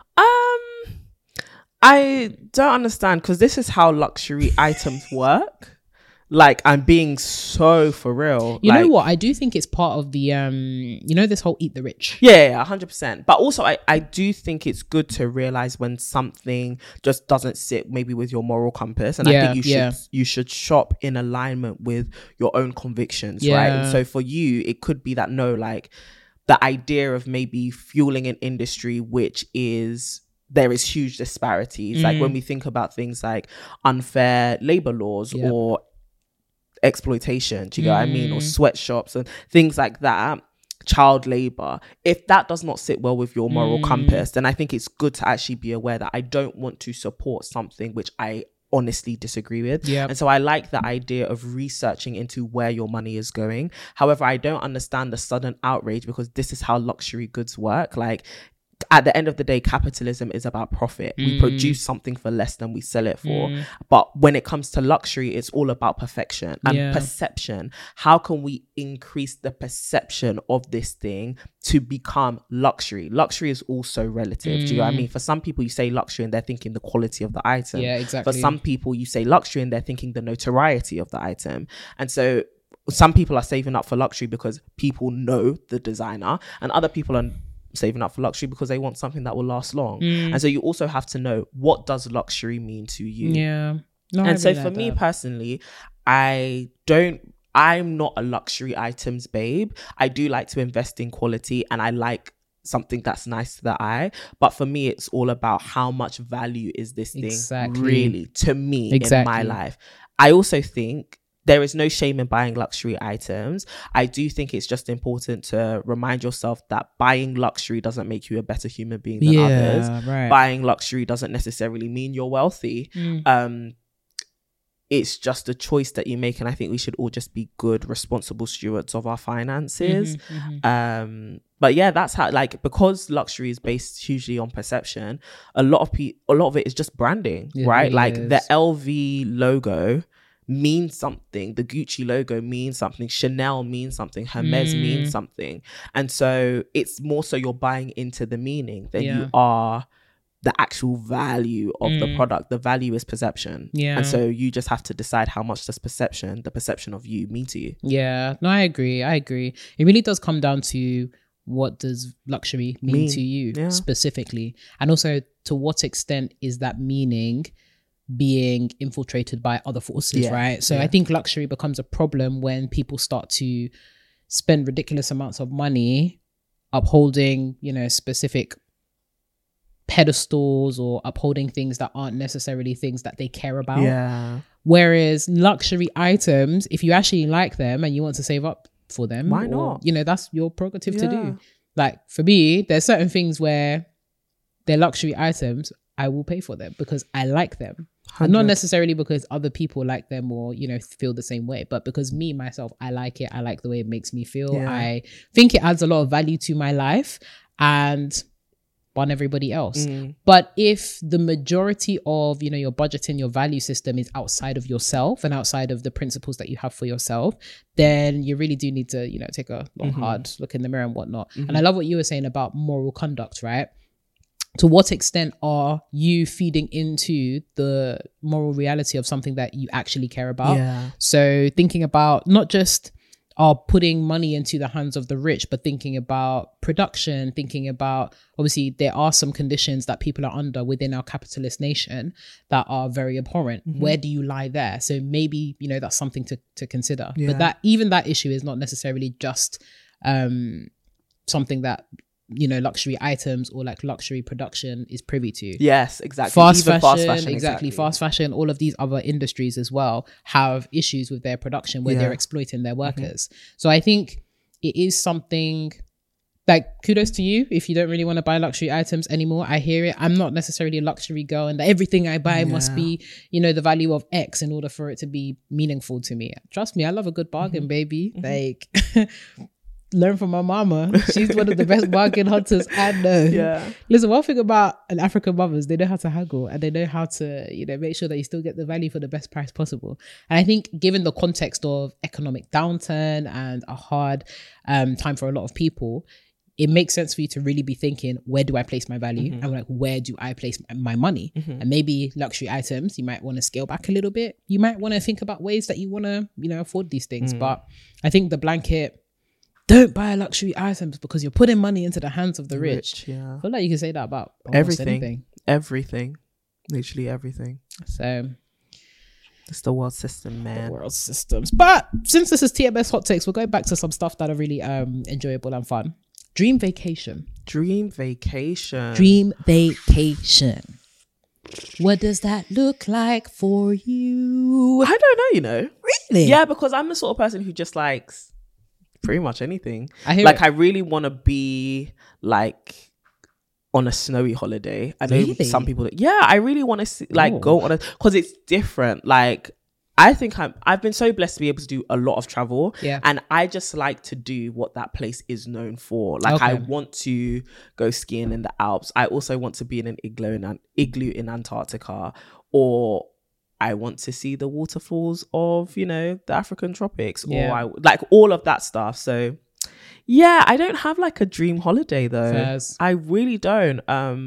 I don't understand, because this is how luxury items work. Like, I'm being so for real. You know what? I do think it's part of the, you know, this whole eat the rich. Yeah, 100%. But also, I do think it's good to realize when something just doesn't sit maybe with your moral compass. And I think you should shop in alignment with your own convictions, right? And so for you, it could be that, no, like the idea of maybe fueling an industry which is... there is huge disparities. Like when we think about things like unfair labor laws or exploitation, do you know what I mean? Or sweatshops and things like that, child labor. If that does not sit well with your moral compass, then I think it's good to actually be aware that I don't want to support something which I honestly disagree with. And so I like the idea of researching into where your money is going. However, I don't understand the sudden outrage, because this is how luxury goods work. Like, at the end of the day, capitalism is about profit. We produce something for less than we sell it for. But when it comes to luxury, it's all about perfection and perception. How can we increase the perception of this thing to become luxury? Luxury is also relative. Do you know what I mean? For some people, you say luxury and they're thinking the quality of the item. Yeah, exactly. For some people, you say luxury and they're thinking the notoriety of the item. And so some people are saving up for luxury because people know the designer, and other people are saving up for luxury because they want something that will last long. And so you also have to know, what does luxury mean to you? And so for me personally, I'm not a luxury items babe. I do like to invest in quality, and I like something that's nice to the eye. But for me, it's all about how much value is this thing really to me in my life. I also think there is no shame in buying luxury items. I do think it's just important to remind yourself that buying luxury doesn't make you a better human being than others. Right. Buying luxury doesn't necessarily mean you're wealthy. It's just a choice that you make, and I think we should all just be good, responsible stewards of our finances. But yeah, that's how, like, because luxury is based hugely on perception, a lot of it is just branding, right? Really like is. The LV logo means something, the Gucci logo means something, Chanel means something, Hermes means something, and so it's more so you're buying into the meaning than you are the actual value of the product. The value is perception. And so you just have to decide how much does the perception of you mean to you. No, I agree. It really does come down to what does luxury mean to you specifically, and also to what extent is that meaning being infiltrated by other forces, right? So I think luxury becomes a problem when people start to spend ridiculous amounts of money upholding, specific pedestals or upholding things that aren't necessarily things that they care about. Whereas luxury items, if you actually like them and you want to save up for them, why not? That's your prerogative to do. Like for me, there's certain things where they're luxury items, I will pay for them because I like them. And not necessarily because other people like them or, feel the same way, but because me, myself, I like it. I like the way it makes me feel. I think it adds a lot of value to my life and on everybody else. But if the majority of, your budgeting, your value system is outside of yourself and outside of the principles that you have for yourself, then you really do need to, take a long, hard look in the mirror and whatnot. And I love what you were saying about moral conduct, right? To what extent are you feeding into the moral reality of something that you actually care about? So thinking about not just putting money into the hands of the rich, but thinking about production, thinking about, obviously there are some conditions that people are under within our capitalist nation that are very abhorrent. Where do you lie there? So maybe, that's something to consider. But that issue is not necessarily just something that, luxury items or like luxury production is privy to. Yes, exactly. Fast fashion, all of these other industries as well have issues with their production where they're exploiting their workers. So I think it is something like, kudos to you if you don't really want to buy luxury items anymore. I hear it. I'm not necessarily a luxury girl and everything I buy must be, the value of X in order for it to be meaningful to me. Trust me, I love a good bargain, baby. Like learn from my mama. She's one of the best bargain hunters I know. Listen, one thing about an African mothers, they know how to haggle and they know how to, make sure that you still get the value for the best price possible. And I think given the context of economic downturn and a hard time for a lot of people, it makes sense for you to really be thinking, where do I place my value? And like, where do I place my money? And maybe luxury items, you might want to scale back a little bit. You might want to think about ways that you want to, afford these things. But I think the blanket, don't buy luxury items because you're putting money into the hands of the rich. I feel like you can say that about everything. Literally everything. So it's the world system, man. The world systems. But since this is TMS Hot Takes, we're going back to some stuff that are really enjoyable and fun. Dream vacation. What does that look like for you? I don't know, Really? Yeah, because I'm the sort of person who just likes pretty much anything. I really want to be like on a snowy holiday. I know some people I really want to go on because it's different. Like I think I've been so blessed to be able to do a lot of travel, and I just like to do what that place is known for. Like I want to go skiing in the Alps. I also want to be in an igloo in Antarctica, or I want to see the waterfalls of, the African tropics, or I like all of that stuff. So I don't have like a dream holiday though. Fairs. I really don't.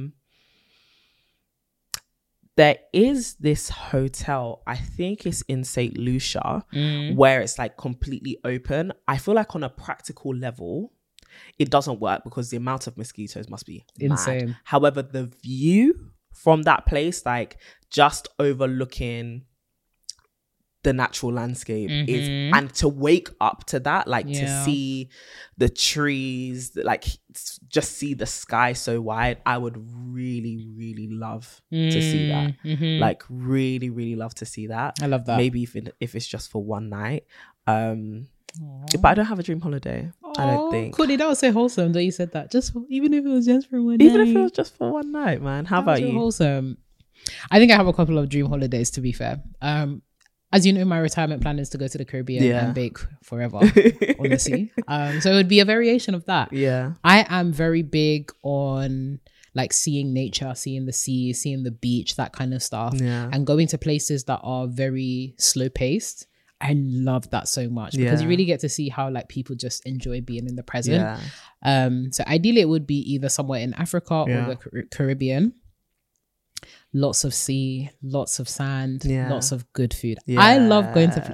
There is this hotel, I think it's in St. Lucia, where it's like completely open. I feel like on a practical level, it doesn't work because the amount of mosquitoes must be insane. Mad. However, the view from that place, like just overlooking the natural landscape is, and to wake up to that, like to see the trees, like just see the sky so wide. I would really, really love to see that. Like really, really love to see that. I love that. Maybe if it's just for one night. But I don't have a dream holiday. I don't think. Cool, that was so wholesome that you said that. Even if it was just for one night. Even if it was just for one night, man. How about you? Wholesome. I think I have a couple of dream holidays, to be fair. As you know, my retirement plan is to go to the Caribbean and bake forever on the sea. So it would be a variation of that. Yeah. I am very big on like seeing nature, seeing the sea, seeing the beach, that kind of stuff. Yeah. And going to places that are very slow paced. I love that so much because you really get to see how like people just enjoy being in the present. Yeah. So ideally it would be either somewhere in Africa or the Caribbean. Lots of sea, lots of sand, lots of good food. Yeah. I love going to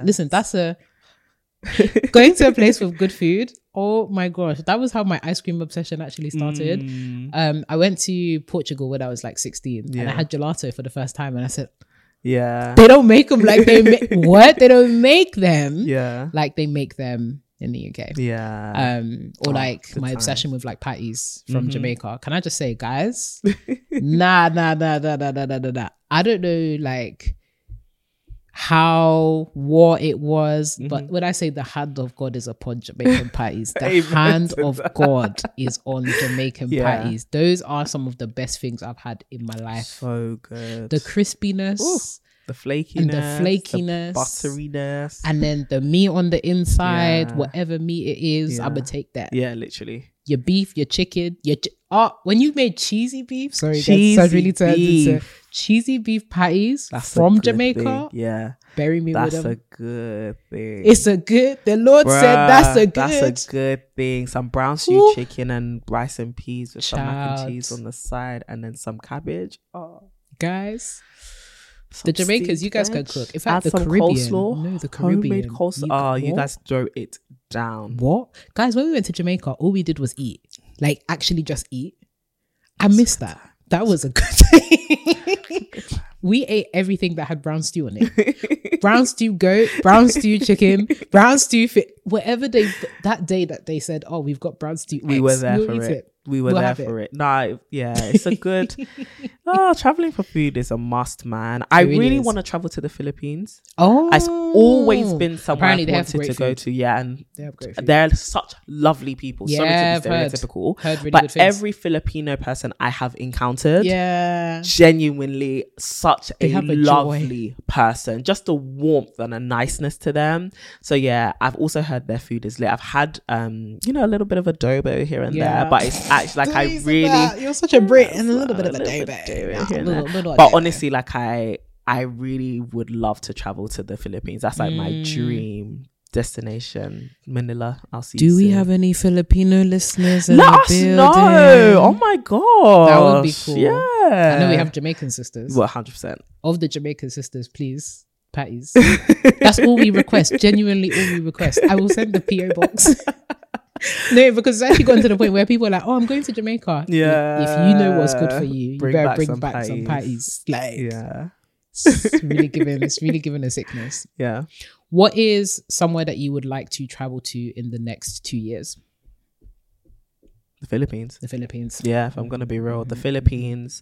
going to a place with good food. Oh my gosh, that was how my ice cream obsession actually started. I went to Portugal when I was like 16 and I had gelato for the first time and I said, they don't make them like they make what? They don't make them like they make them in the UK. Or like my obsession with like patties from Jamaica. Can I just say, guys, nah. I don't know like what it was, but when I say the hand of God is upon Jamaican patties, the hand of God is on Jamaican patties. Those are some of the best things I've had in my life. So good. The crispiness. The flakiness, the butteriness, and then the meat on the inside, whatever meat it is, I would take that. Yeah, literally. Your beef, your chicken, when you made cheesy beef, that really turned into cheesy beef patties from Jamaica. Thing. Yeah, bury me with them. That's a good thing. It's a good. The Lord said that's a good thing. Some brown stew chicken and rice and peas with some mac and cheese on the side, and then some cabbage. Oh, guys. The Jamaicans, you guys can cook. In fact, the Caribbean, the Caribbean, homemade coleslaw. You guys throw it down. What, guys? When we went to Jamaica, all we did was eat. Like actually, just eat. I missed that. That was a good thing. We ate everything that had brown stew on it. Brown stew goat, brown stew chicken, brown stew whatever that day that they said, oh, we've got brown stew. We were there for it. We'll there for it. No, it's a good. Traveling for food is a must, man. I really want to travel to the Philippines. Oh, it's always been somewhere I've wanted to go to. Yeah, and they're such lovely people. Yeah, sorry to be stereotypical, heard really but every Filipino person I have encountered, genuinely such a lovely person. Just a warmth and a niceness to them. So yeah, I've also heard their food is lit. I've had a little bit of adobo here and there, but it's actually like I really you're such a Brit and a little bit of adobo. But honestly, like I really would love to travel to the Philippines. That's like my dream destination. Manila. I'll see you soon. Do we have any Filipino listeners? Let us know. Oh my god, that would be cool. Yeah, I know we have Jamaican sisters. Well, 100%. Of the Jamaican sisters, please, patties. That's all we request. Genuinely, all we request. I will send the PO box. No, because it's actually gotten to the point where people are like, oh, I'm going to Jamaica. Yeah. If you know what's good for you, you better bring back some patties. Like, it's really given a sickness. Yeah. What is somewhere that you would like to travel to in the next 2 years? The Philippines. Yeah, if I'm going to be real. The Philippines.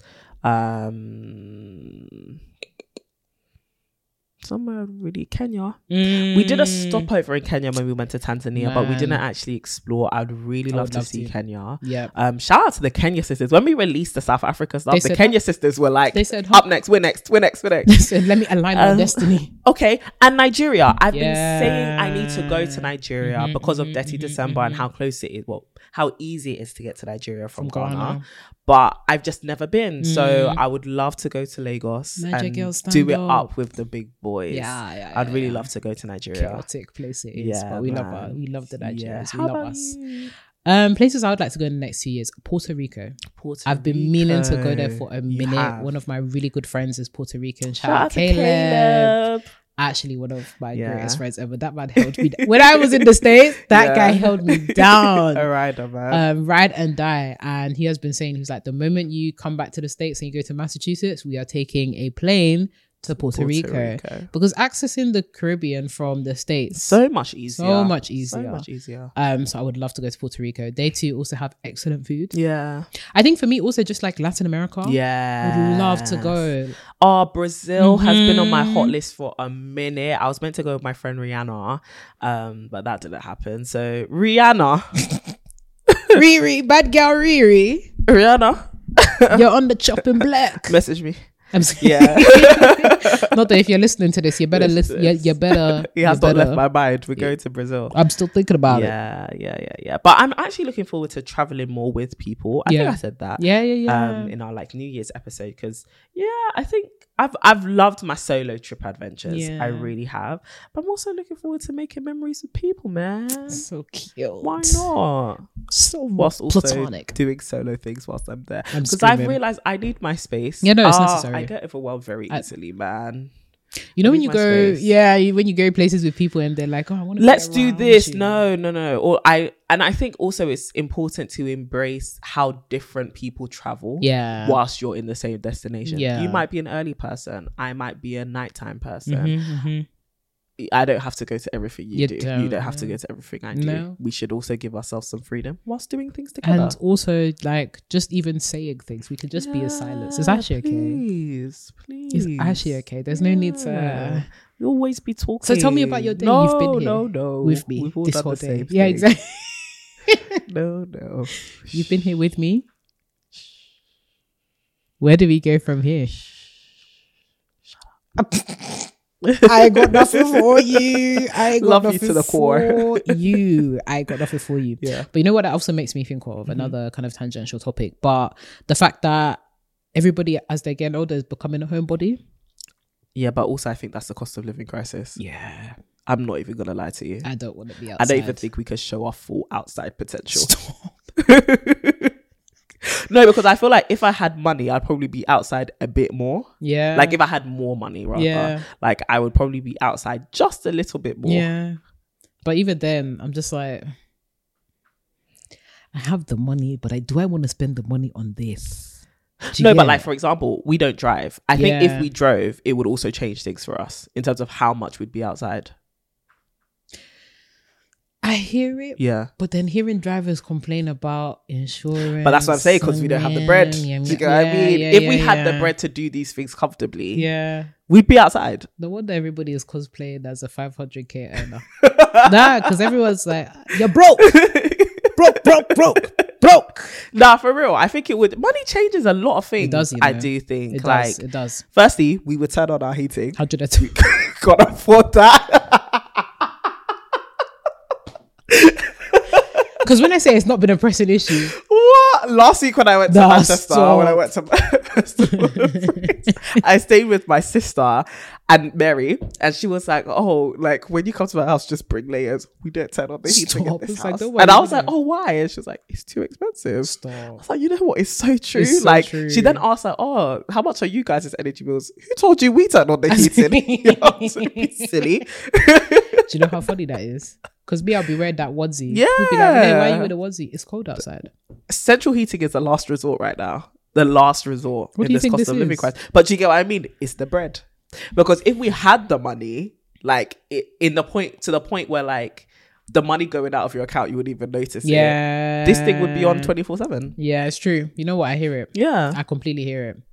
Somewhere really Kenya. We did a stopover in Kenya when we went to Tanzania, but we didn't actually explore. I'd really love to see Kenya. Yeah. Shout out to the Kenya sisters. When we released the South Africa stuff, the Kenya sisters were like, they said, up next, we're next. They said, let me align my destiny. Okay. And Nigeria. I've been saying I need to go to Nigeria because of Dirty December and how close it is. Well, how easy it is to get to Nigeria from Ghana. But I've just never been. So I would love to go to Lagos and do it up with the big boys. I'd really love to go to Nigeria. Chaotic place it is. But we love the Nigerians. We love us. Places I would like to go in the next 2 years. Puerto Rico. I've been meaning to go there for a minute. One of my really good friends is Puerto Rican. Shout out to Caleb. Actually, one of my greatest friends ever. That man held me down. When I was in the States, that guy held me down. A rider, man. Ride and die. And he has been saying, he's like, the moment you come back to the States and you go to Massachusetts, we are taking a plane to Puerto Rico because accessing the Caribbean from the States so much easier. So much easier. So I would love to go to Puerto Rico. They too also have excellent food. Yeah. I think for me also just like Latin America. Yeah. I would love to go. Oh, Brazil has been on my hot list for a minute. I was meant to go with my friend Rihanna, but that didn't happen. So Rihanna. Riri, bad girl Riri. Rihanna. You're on the chopping block. Message me. I'm sorry. Yeah. Not that if you're listening to this, you better listen. You better. He has not left my mind. We're going to Brazil. I'm still thinking about it. Yeah. But I'm actually looking forward to traveling more with people. I think I said that. Yeah. In our like New Year's episode, because I think I've loved my solo trip adventures. I really have. But I'm also looking forward to making memories with people, man. So cute. Why not? So whilst also platonic. doing solo things whilst I'm there. Because I've realized I need my space. Yeah, no, it's necessary. I get overwhelmed very easily, man. You know when you go, when you go places with people and they're like, "Oh, I want to." Let's do this. No. Or I think also it's important to embrace how different people travel. Yeah. Whilst you're in the same destination. Yeah. You might be an early person. I might be a nighttime person. I don't have to go to everything you do. You don't have to go to everything I do. No. We should also give ourselves some freedom whilst doing things together. And also, like, just even saying things, we could just be in silence. It's actually okay. Please. It's actually okay. There's no need to. You'll always be talking. So tell me about your day. You've been here with me. We've all this done whole the day. same Yeah, thing. exactly. No. You've been here with me. Where do we go from here? Shut up. I got nothing for you. I got Love nothing you to the core. for you. I got nothing for you. Yeah. But you know what that also makes me think of? Another kind of tangential topic. But the fact that everybody, as they're getting older, is becoming a homebody. Yeah, but also I think that's the cost of living crisis. Yeah. I'm not even going to lie to you. I don't want to be outside. I don't even think we can show our full outside potential. No, because I feel like if I had money, I'd probably be outside a bit more. Yeah. Like if I had more money, rather. Yeah. Like I would probably be outside just a little bit more. Yeah. But even then, I'm just like, I have the money, but do I want to spend the money on this? No, but like, for example, we don't drive. I think if we drove, it would also change things for us in terms of how much we'd be outside. I hear it. Yeah. But then hearing drivers complain about insurance. But that's what I'm saying, because we don't have the bread. Do you get what I mean? If we had the bread to do these things comfortably, we'd be outside. No wonder everybody is cosplaying as a 500k earner. Nah, because everyone's like, you're broke. broke. Nah, for real. I think it would. Money changes a lot of things. It does, you know. I do think. It does. Firstly, we would turn on our heating. 102. Can't afford that. Because when I say it's not been a pressing issue. What? Last week when I went to Manchester, I stayed with my sister and Mary, and she was like, "Oh, like when you come to my house, just bring layers. We don't turn on the heating in this house." And I was like, "Oh, why?" And she was like, "It's too expensive." Stop. I was like, "You know what? It's so true." It's so true. She then asked, like, "Oh, how much are you guys' energy bills?" Who told you we turn on the heating? You're silly. Do you know how funny that is? Because me, I'll be wearing that onesie. Yeah. We'll be like, hey, why are you wearing a onesie? It's cold outside. Central heating is the last resort right now. The last resort what in this cost of living crisis. But do you get what I mean? It's the bread. Because if we had the money, like to the point where like the money going out of your account, you wouldn't even notice it. This thing would be on 24/7. Yeah, it's true. You know what? I hear it. Yeah. I completely hear it.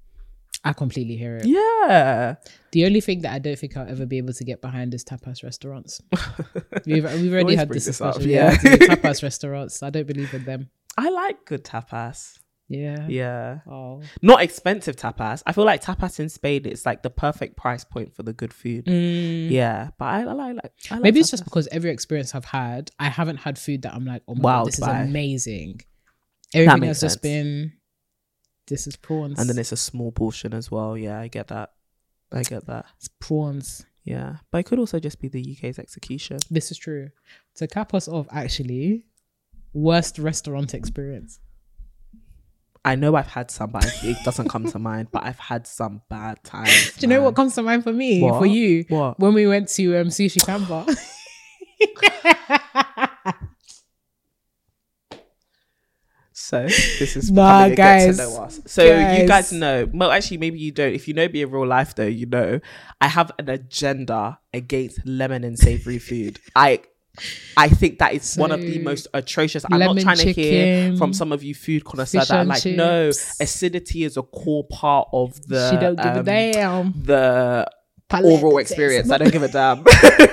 Yeah. The only thing that I don't think I'll ever be able to get behind is tapas restaurants. We've already had this discussion. Tapas restaurants. I don't believe in them. I like good tapas. Yeah. Oh. Not expensive tapas. I feel like tapas in Spain, it's like the perfect price point for the good food. Yeah. But I like maybe it's tapas. just because every experience I've had, I haven't had food that I'm like, oh my God, this is amazing. Everything has just been, this is prawns. And then it's a small portion as well. Yeah, I get that. It's prawns. Yeah. But it could also just be the UK's execution. This is true. To cap us off, actually, worst restaurant experience. I know I've had some, but it doesn't come to mind. But I've had some bad times. Do you know what comes to mind for me? What? For you? What? When we went to Sushi Kamba. So this is becoming a get to know us. So you guys know, well, actually, maybe you don't. If you know me in real life, though, you know I have an agenda against lemon and savory food. I think that is one of the most atrocious. I'm not trying to hear from some of you food connoisseurs that are like, no, acidity is a core part of the she don't give a damn. The oral experience. I don't give a damn.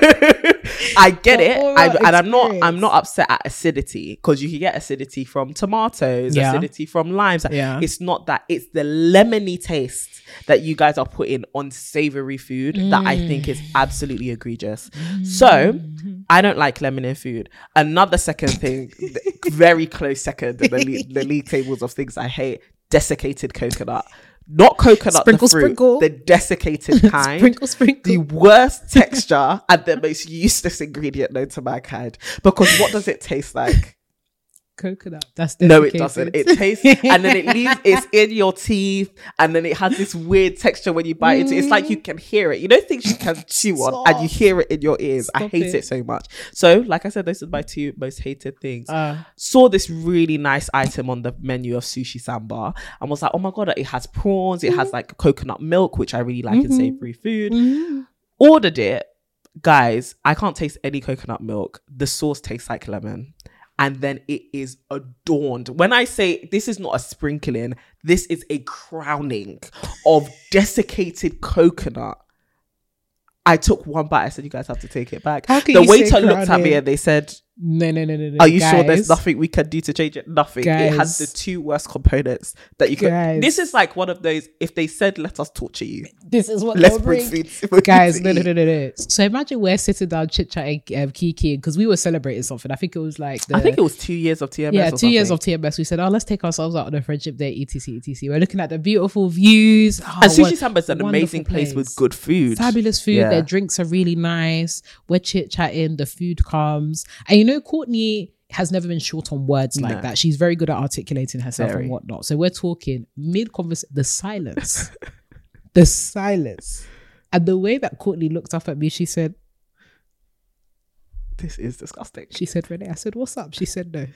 I get it, and I'm not upset at acidity, because you can get acidity from tomatoes, acidity from limes. It's not that, it's the lemony taste that you guys are putting on savory food that I think is absolutely egregious. So I don't like lemon in food. Another second thing, very close second in the league tables of things I hate: desiccated coconut. Not coconut, sprinkle, the fruit, sprinkle. The desiccated kind. Sprinkle, sprinkle. The worst texture and the most useless ingredient known to mankind. Because what does it taste like? Coconut. That's no, it doesn't. It tastes, and then it leaves, it's in your teeth, and then it has this weird texture when you bite into it. It's like you can hear it. You know, things you can chew on and you hear it in your ears. I hate it so much. So, like I said, those are my two most hated things. Saw this really nice item on the menu of Sushi Samba and was like, oh my God, it has prawns, it has like coconut milk, which I really like in savory food. Ordered it. Guys, I can't taste any coconut milk. The sauce tastes like lemon. And then it is adorned. When I say this is not a sprinkling, this is a crowning of desiccated coconut. I took one bite. I said, you guys have to take it back. The waiter looked at me and they said, no. Are you sure there's nothing we can do to change it? Nothing. It has the two worst components that you can. This is like one of those, if they said, let us torture you. This is what let's bring food. Guys, no. So imagine we're sitting down chit-chatting, Kiki, because we were celebrating something. I think it was like I think it was 2 years of TMS. Yeah, 2 years of TMS. We said, let's take ourselves out on a friendship day, etc. We're looking at the beautiful views. And Sushi Samba is an amazing place with good food. Fabulous food. Their drinks are really nice. We're chit-chatting. The food comes. And you know, Courtney has never been short on words like that. She's very good at articulating herself and whatnot. So we're talking mid-conversation, the silence. The silence. And the way that Courtney looked up at me, she said, this is disgusting. She said, Renee. I said, what's up? She said, no.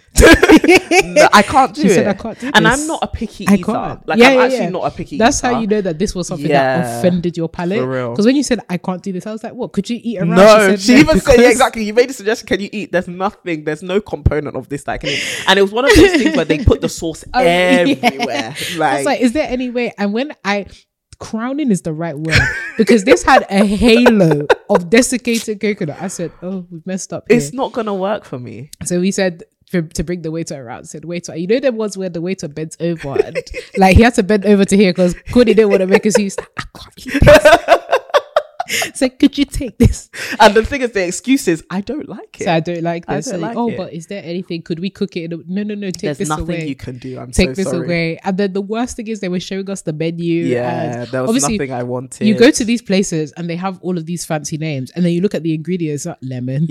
No, I can't do it. She said, I can't do this. And I'm not a picky eater. I'm actually not a picky eater. That's how you know that this was something that offended your palate. For real. Because when you said, I can't do this, I was like, what? Could you eat around? No, she even said, exactly. You made a suggestion, can you eat? There's nothing. There's no component of this that I can eat. And it was one of those things where they put the sauce everywhere. I was like, is there any way? And when crowning is the right word, because this had a halo of desiccated coconut. I said, oh, we've messed up here. It's not gonna work for me. So we said to bring the waiter around, said, waiter, you know there was where the waiter bends over and like he had to bend over to here because Cody didn't want to make us use I can't eat this. So could you take this? And the thing is, the excuse is, I don't like it. So I don't like this. But is there anything? Could we cook it? No. Take There's this away. There's nothing you can do. Take this away. And then the worst thing is they were showing us the menu. Yeah, there was nothing I wanted. You go to these places and they have all of these fancy names, and then you look at the ingredients: lemon,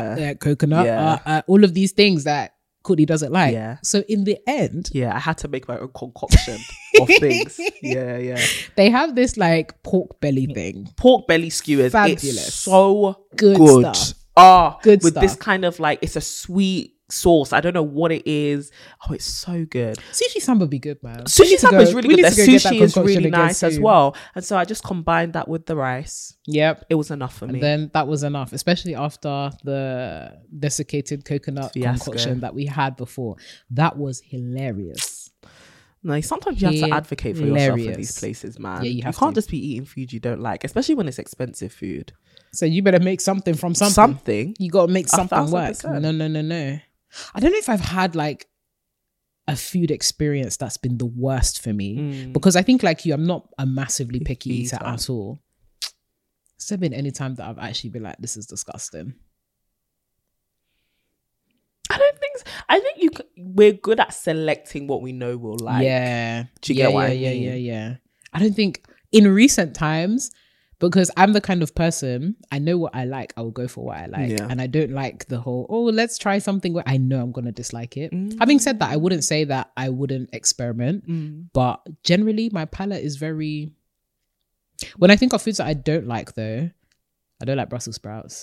coconut, all of these things that Courtney doesn't like. Yeah. So in the end, I had to make my own concoction of things. Yeah. They have this like pork belly thing. Pork belly skewers. Fabulous. It's so good. Stuff. Good with stuff. This kind of like, it's a sweet sauce. I don't know what it is. Oh, it's so good. Sushi Samba be good, man. Sushi Samba is really good. Their sushi is really nice as well. And so I just combined that with the rice. Yep. It was enough for me. And then that was enough, especially after the desiccated coconut concoction that we had before. That was hilarious. No, sometimes you have to advocate for yourself in these places, man. Yeah, you can't just be eating food you don't like, especially when it's expensive food. So you better make something from something. You got to make something work. No. I don't know if I've had like a food experience that's been the worst for me, because I think like you, I'm not a massively picky eater at all. Has there been any time that I've actually been like, this is disgusting? I don't think so. I think we're good at selecting what we know we'll like. Yeah. Do you get what I mean? Yeah. I don't think in recent times, because I'm the kind of person, I know what I like, I will go for what I like. Yeah. And I don't like the whole, let's try something where I know I'm going to dislike it. Having said that, I wouldn't say that I wouldn't experiment. But generally, my palate is very... When I think of foods that I don't like, though, I don't like Brussels sprouts.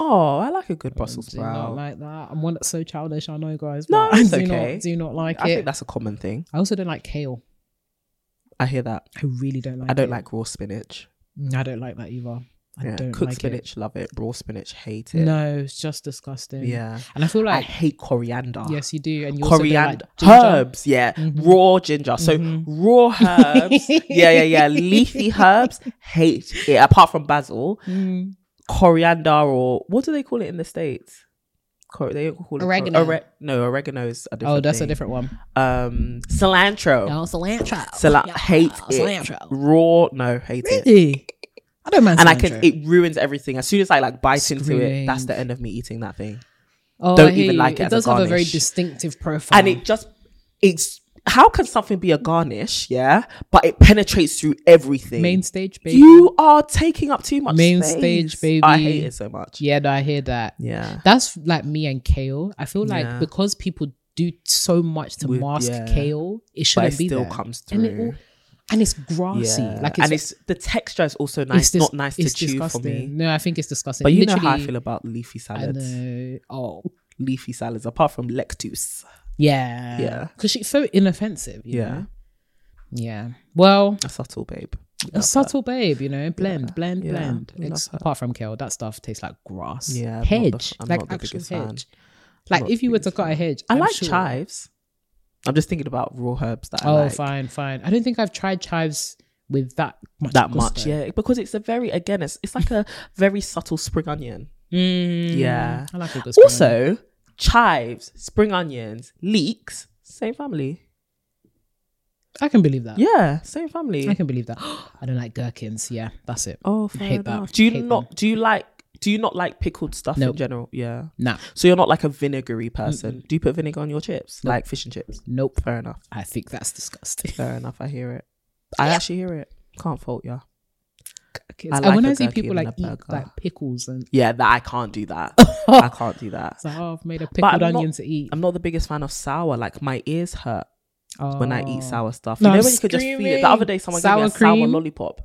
Oh, I like a good Brussels Do not sprout. like that. I'm one that's so childish, I know, guys. No, but it's I okay. do not like I it. think that's a common thing. I also don't like kale. I hear that. I really don't like it. I don't like raw spinach. I don't like that either. I don't cooked like spinach, love it. Raw spinach, hate it. it. No, it's just disgusting. Yeah. And I feel I like hate coriander. yes, you do. And you also don't Coriander, like ginger. herbs, yeah, raw ginger. So raw herbs, yeah. Leafy herbs, hate it. Apart from basil, coriander, or what do they call it in the States? They don't call it Oregano. No, oregano is a different. Oh, that's thing. a different one. Cilantro. Oh, cilantro. Hate cilantro. it. Raw, no, hate it. Really? I don't mind And cilantro. it ruins everything. As soon as I like bite into it, Screaming. that's the end of me eating that thing. Oh, Don't I hear even you. like it as a does have a very garnish. distinctive profile. And it's how can something be a garnish, yeah, but it penetrates through everything. Main stage, baby. You are taking up too much Main space. stage, baby. I hate it so much. Yeah, no, I hear that. Yeah. That's like me and kale. I feel like Yeah. because people do so much to mask yeah. kale, it But shouldn't it be still there. comes And, through. and it's grassy. Yeah. Like and it's the texture is also nice, not nice to it's chew disgusting. for me. No, I think it's disgusting. But you know how I Literally, feel about leafy I salads. know. Oh, Leafy salads, apart from lettuce. yeah. Yeah. Because she's so inoffensive. You Yeah. know? Yeah. Well, A subtle babe. a subtle babe, you know, blend. Yeah, we love her. Apart from kale, that stuff tastes like grass. Yeah, I'm not hedge, I'm like not the actual biggest fan. hedge. Like not if the you were to biggest cut a fan. hedge, I I'm like sure- chives. I'm just thinking about raw herbs that I Oh, like. fine. I don't think I've tried chives with that much. That much, gusto. yeah. Because it's it's like a very subtle spring onion. Yeah. I like a good spring onion. Also, chives, spring onions, leeks, same family. I can believe that. Yeah, same family. I can believe that. I don't like gherkins. Yeah, that's it. Oh, I fair hate that. enough. Do you Hate not? them. Do you not like pickled stuff Nope. in general? Yeah. Nah, So you're not like a vinegary person. Do you put vinegar on your chips, like fish and chips? nope. Fair enough. I think that's disgusting. Fair enough. I hear it. I actually hear it. Can't fault ya. I And like when a I see gherkin people in like a eat burger. like pickles and Yeah, that I can't do that. I can't do that. it's like, oh, I've made a But pickled I'm onion not- to eat. I'm not the biggest fan of sour. Like my ears hurt when I eat sour stuff. No, You know I'm when you could just feel it. screaming. The other day someone gave me Sour a sour cream? lollipop.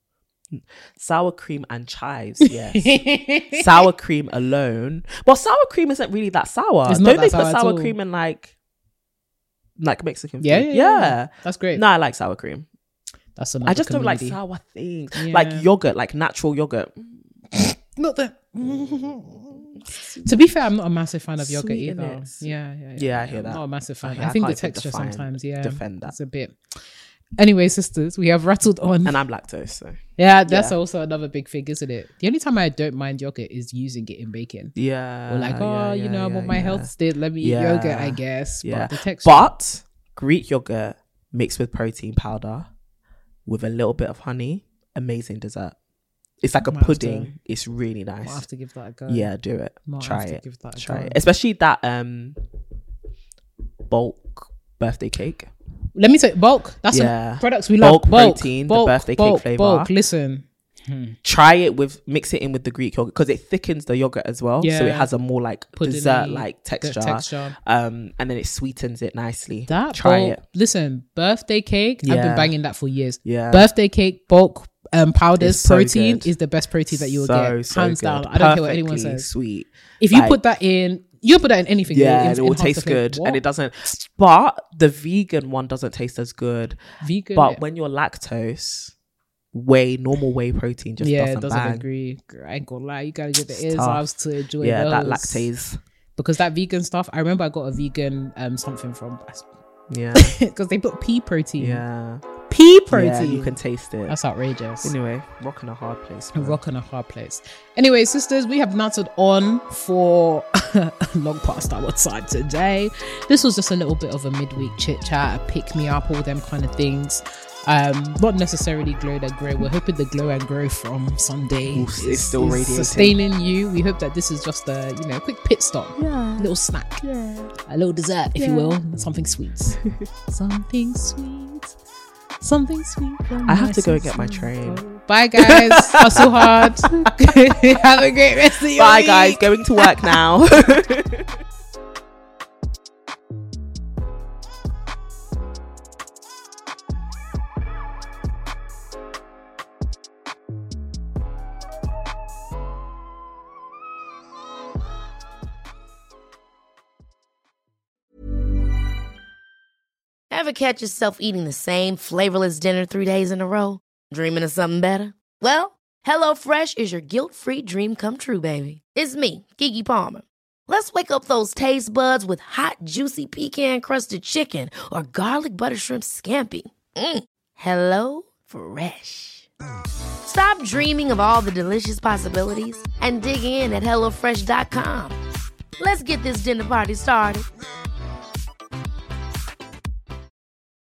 Sour cream and chives, yes. Sour cream alone. Well, sour cream isn't really that sour. It's Don't not they that put sour at sour all. cream in like Mexican food? Yeah. That's great. No, I like sour cream. That's another I just don't like community. sour things. Yeah. Like yogurt, like natural yogurt. Not that. To be fair, I'm not a massive fan of yogurt either. Sweetness. Yeah. Yeah, I hear that. I'm not a massive fan. Okay, I I think the can't even texture define- sometimes, defend that. it's a bit. Anyway, sisters, we have rattled on. And I'm lactose, so Yeah, that's Yeah. also another big thing, isn't it? The only time I don't mind yogurt is using it in bacon. yeah. Or like, I'm on my health still. Let me eat Yeah. yogurt, I guess. Yeah, But the texture. but Greek yogurt mixed with protein powder with a little bit of honey, amazing dessert. It's like a Might have pudding. to- It's really I'll nice. have to give that a go. Yeah, do it. Might Try have to it. give that a Try go. it. Especially that bulk birthday cake. Let me say bulk. That's Yeah. some products we Bulk love. Bulk protein, the bulk, birthday cake bulk, flavour. Bulk. Listen, Try it mix it in with the Greek yogurt because it thickens the yogurt as well. So Yeah. it has a more like Pudding-y, dessert like the texture. texture. And then it sweetens it nicely. Try it. Listen, birthday cake. I've Yeah. been banging that for years. Yeah. Birthday cake, bulk powders, It's so protein good. is the best protein that you will So get, hands good. down. I don't care what anyone Perfectly says. Sweet. If you Like- put that in, you put that in anything. Yeah, it'll and it will enhance the taste flavour. good, What? and it doesn't. But the vegan one doesn't taste as good. Vegan. But when you're lactose, normal whey protein just doesn't bang. agree. I ain't gonna lie, you gotta get the It's ears tough. out to enjoy Yeah, those. that lactase. Because that vegan stuff, I remember I got a vegan something from Yeah, because they put pea protein. yeah, Pea protein. yeah. You can taste it. That's outrageous. Anyway, rocking a hard place. A man. rock and a hard place. Anyway, sisters, we have nattered on for long past our time today. This was just a little bit of a midweek chit chat, a pick me up, all them kind of things. Not necessarily glow and grow. We're hoping the glow and grow from Sunday Oof, it's still radiating. sustaining you. We hope that this is just a quick pit stop, a little snack, a little dessert, if you will, something sweet, something sweet. Something sweet. I have to go and get my train. Bye, guys. Hustle hard. Have a great rest of your Bye, week. guys. Going to work now. Ever catch yourself eating the same flavorless dinner 3 days in a row? Dreaming of something better? Well, HelloFresh is your guilt-free dream come true, baby. It's me, Keke Palmer. Let's wake up those taste buds with hot, juicy pecan-crusted chicken or garlic butter shrimp scampi. HelloFresh. Stop dreaming of all the delicious possibilities and dig in at HelloFresh.com. Let's get this dinner party started.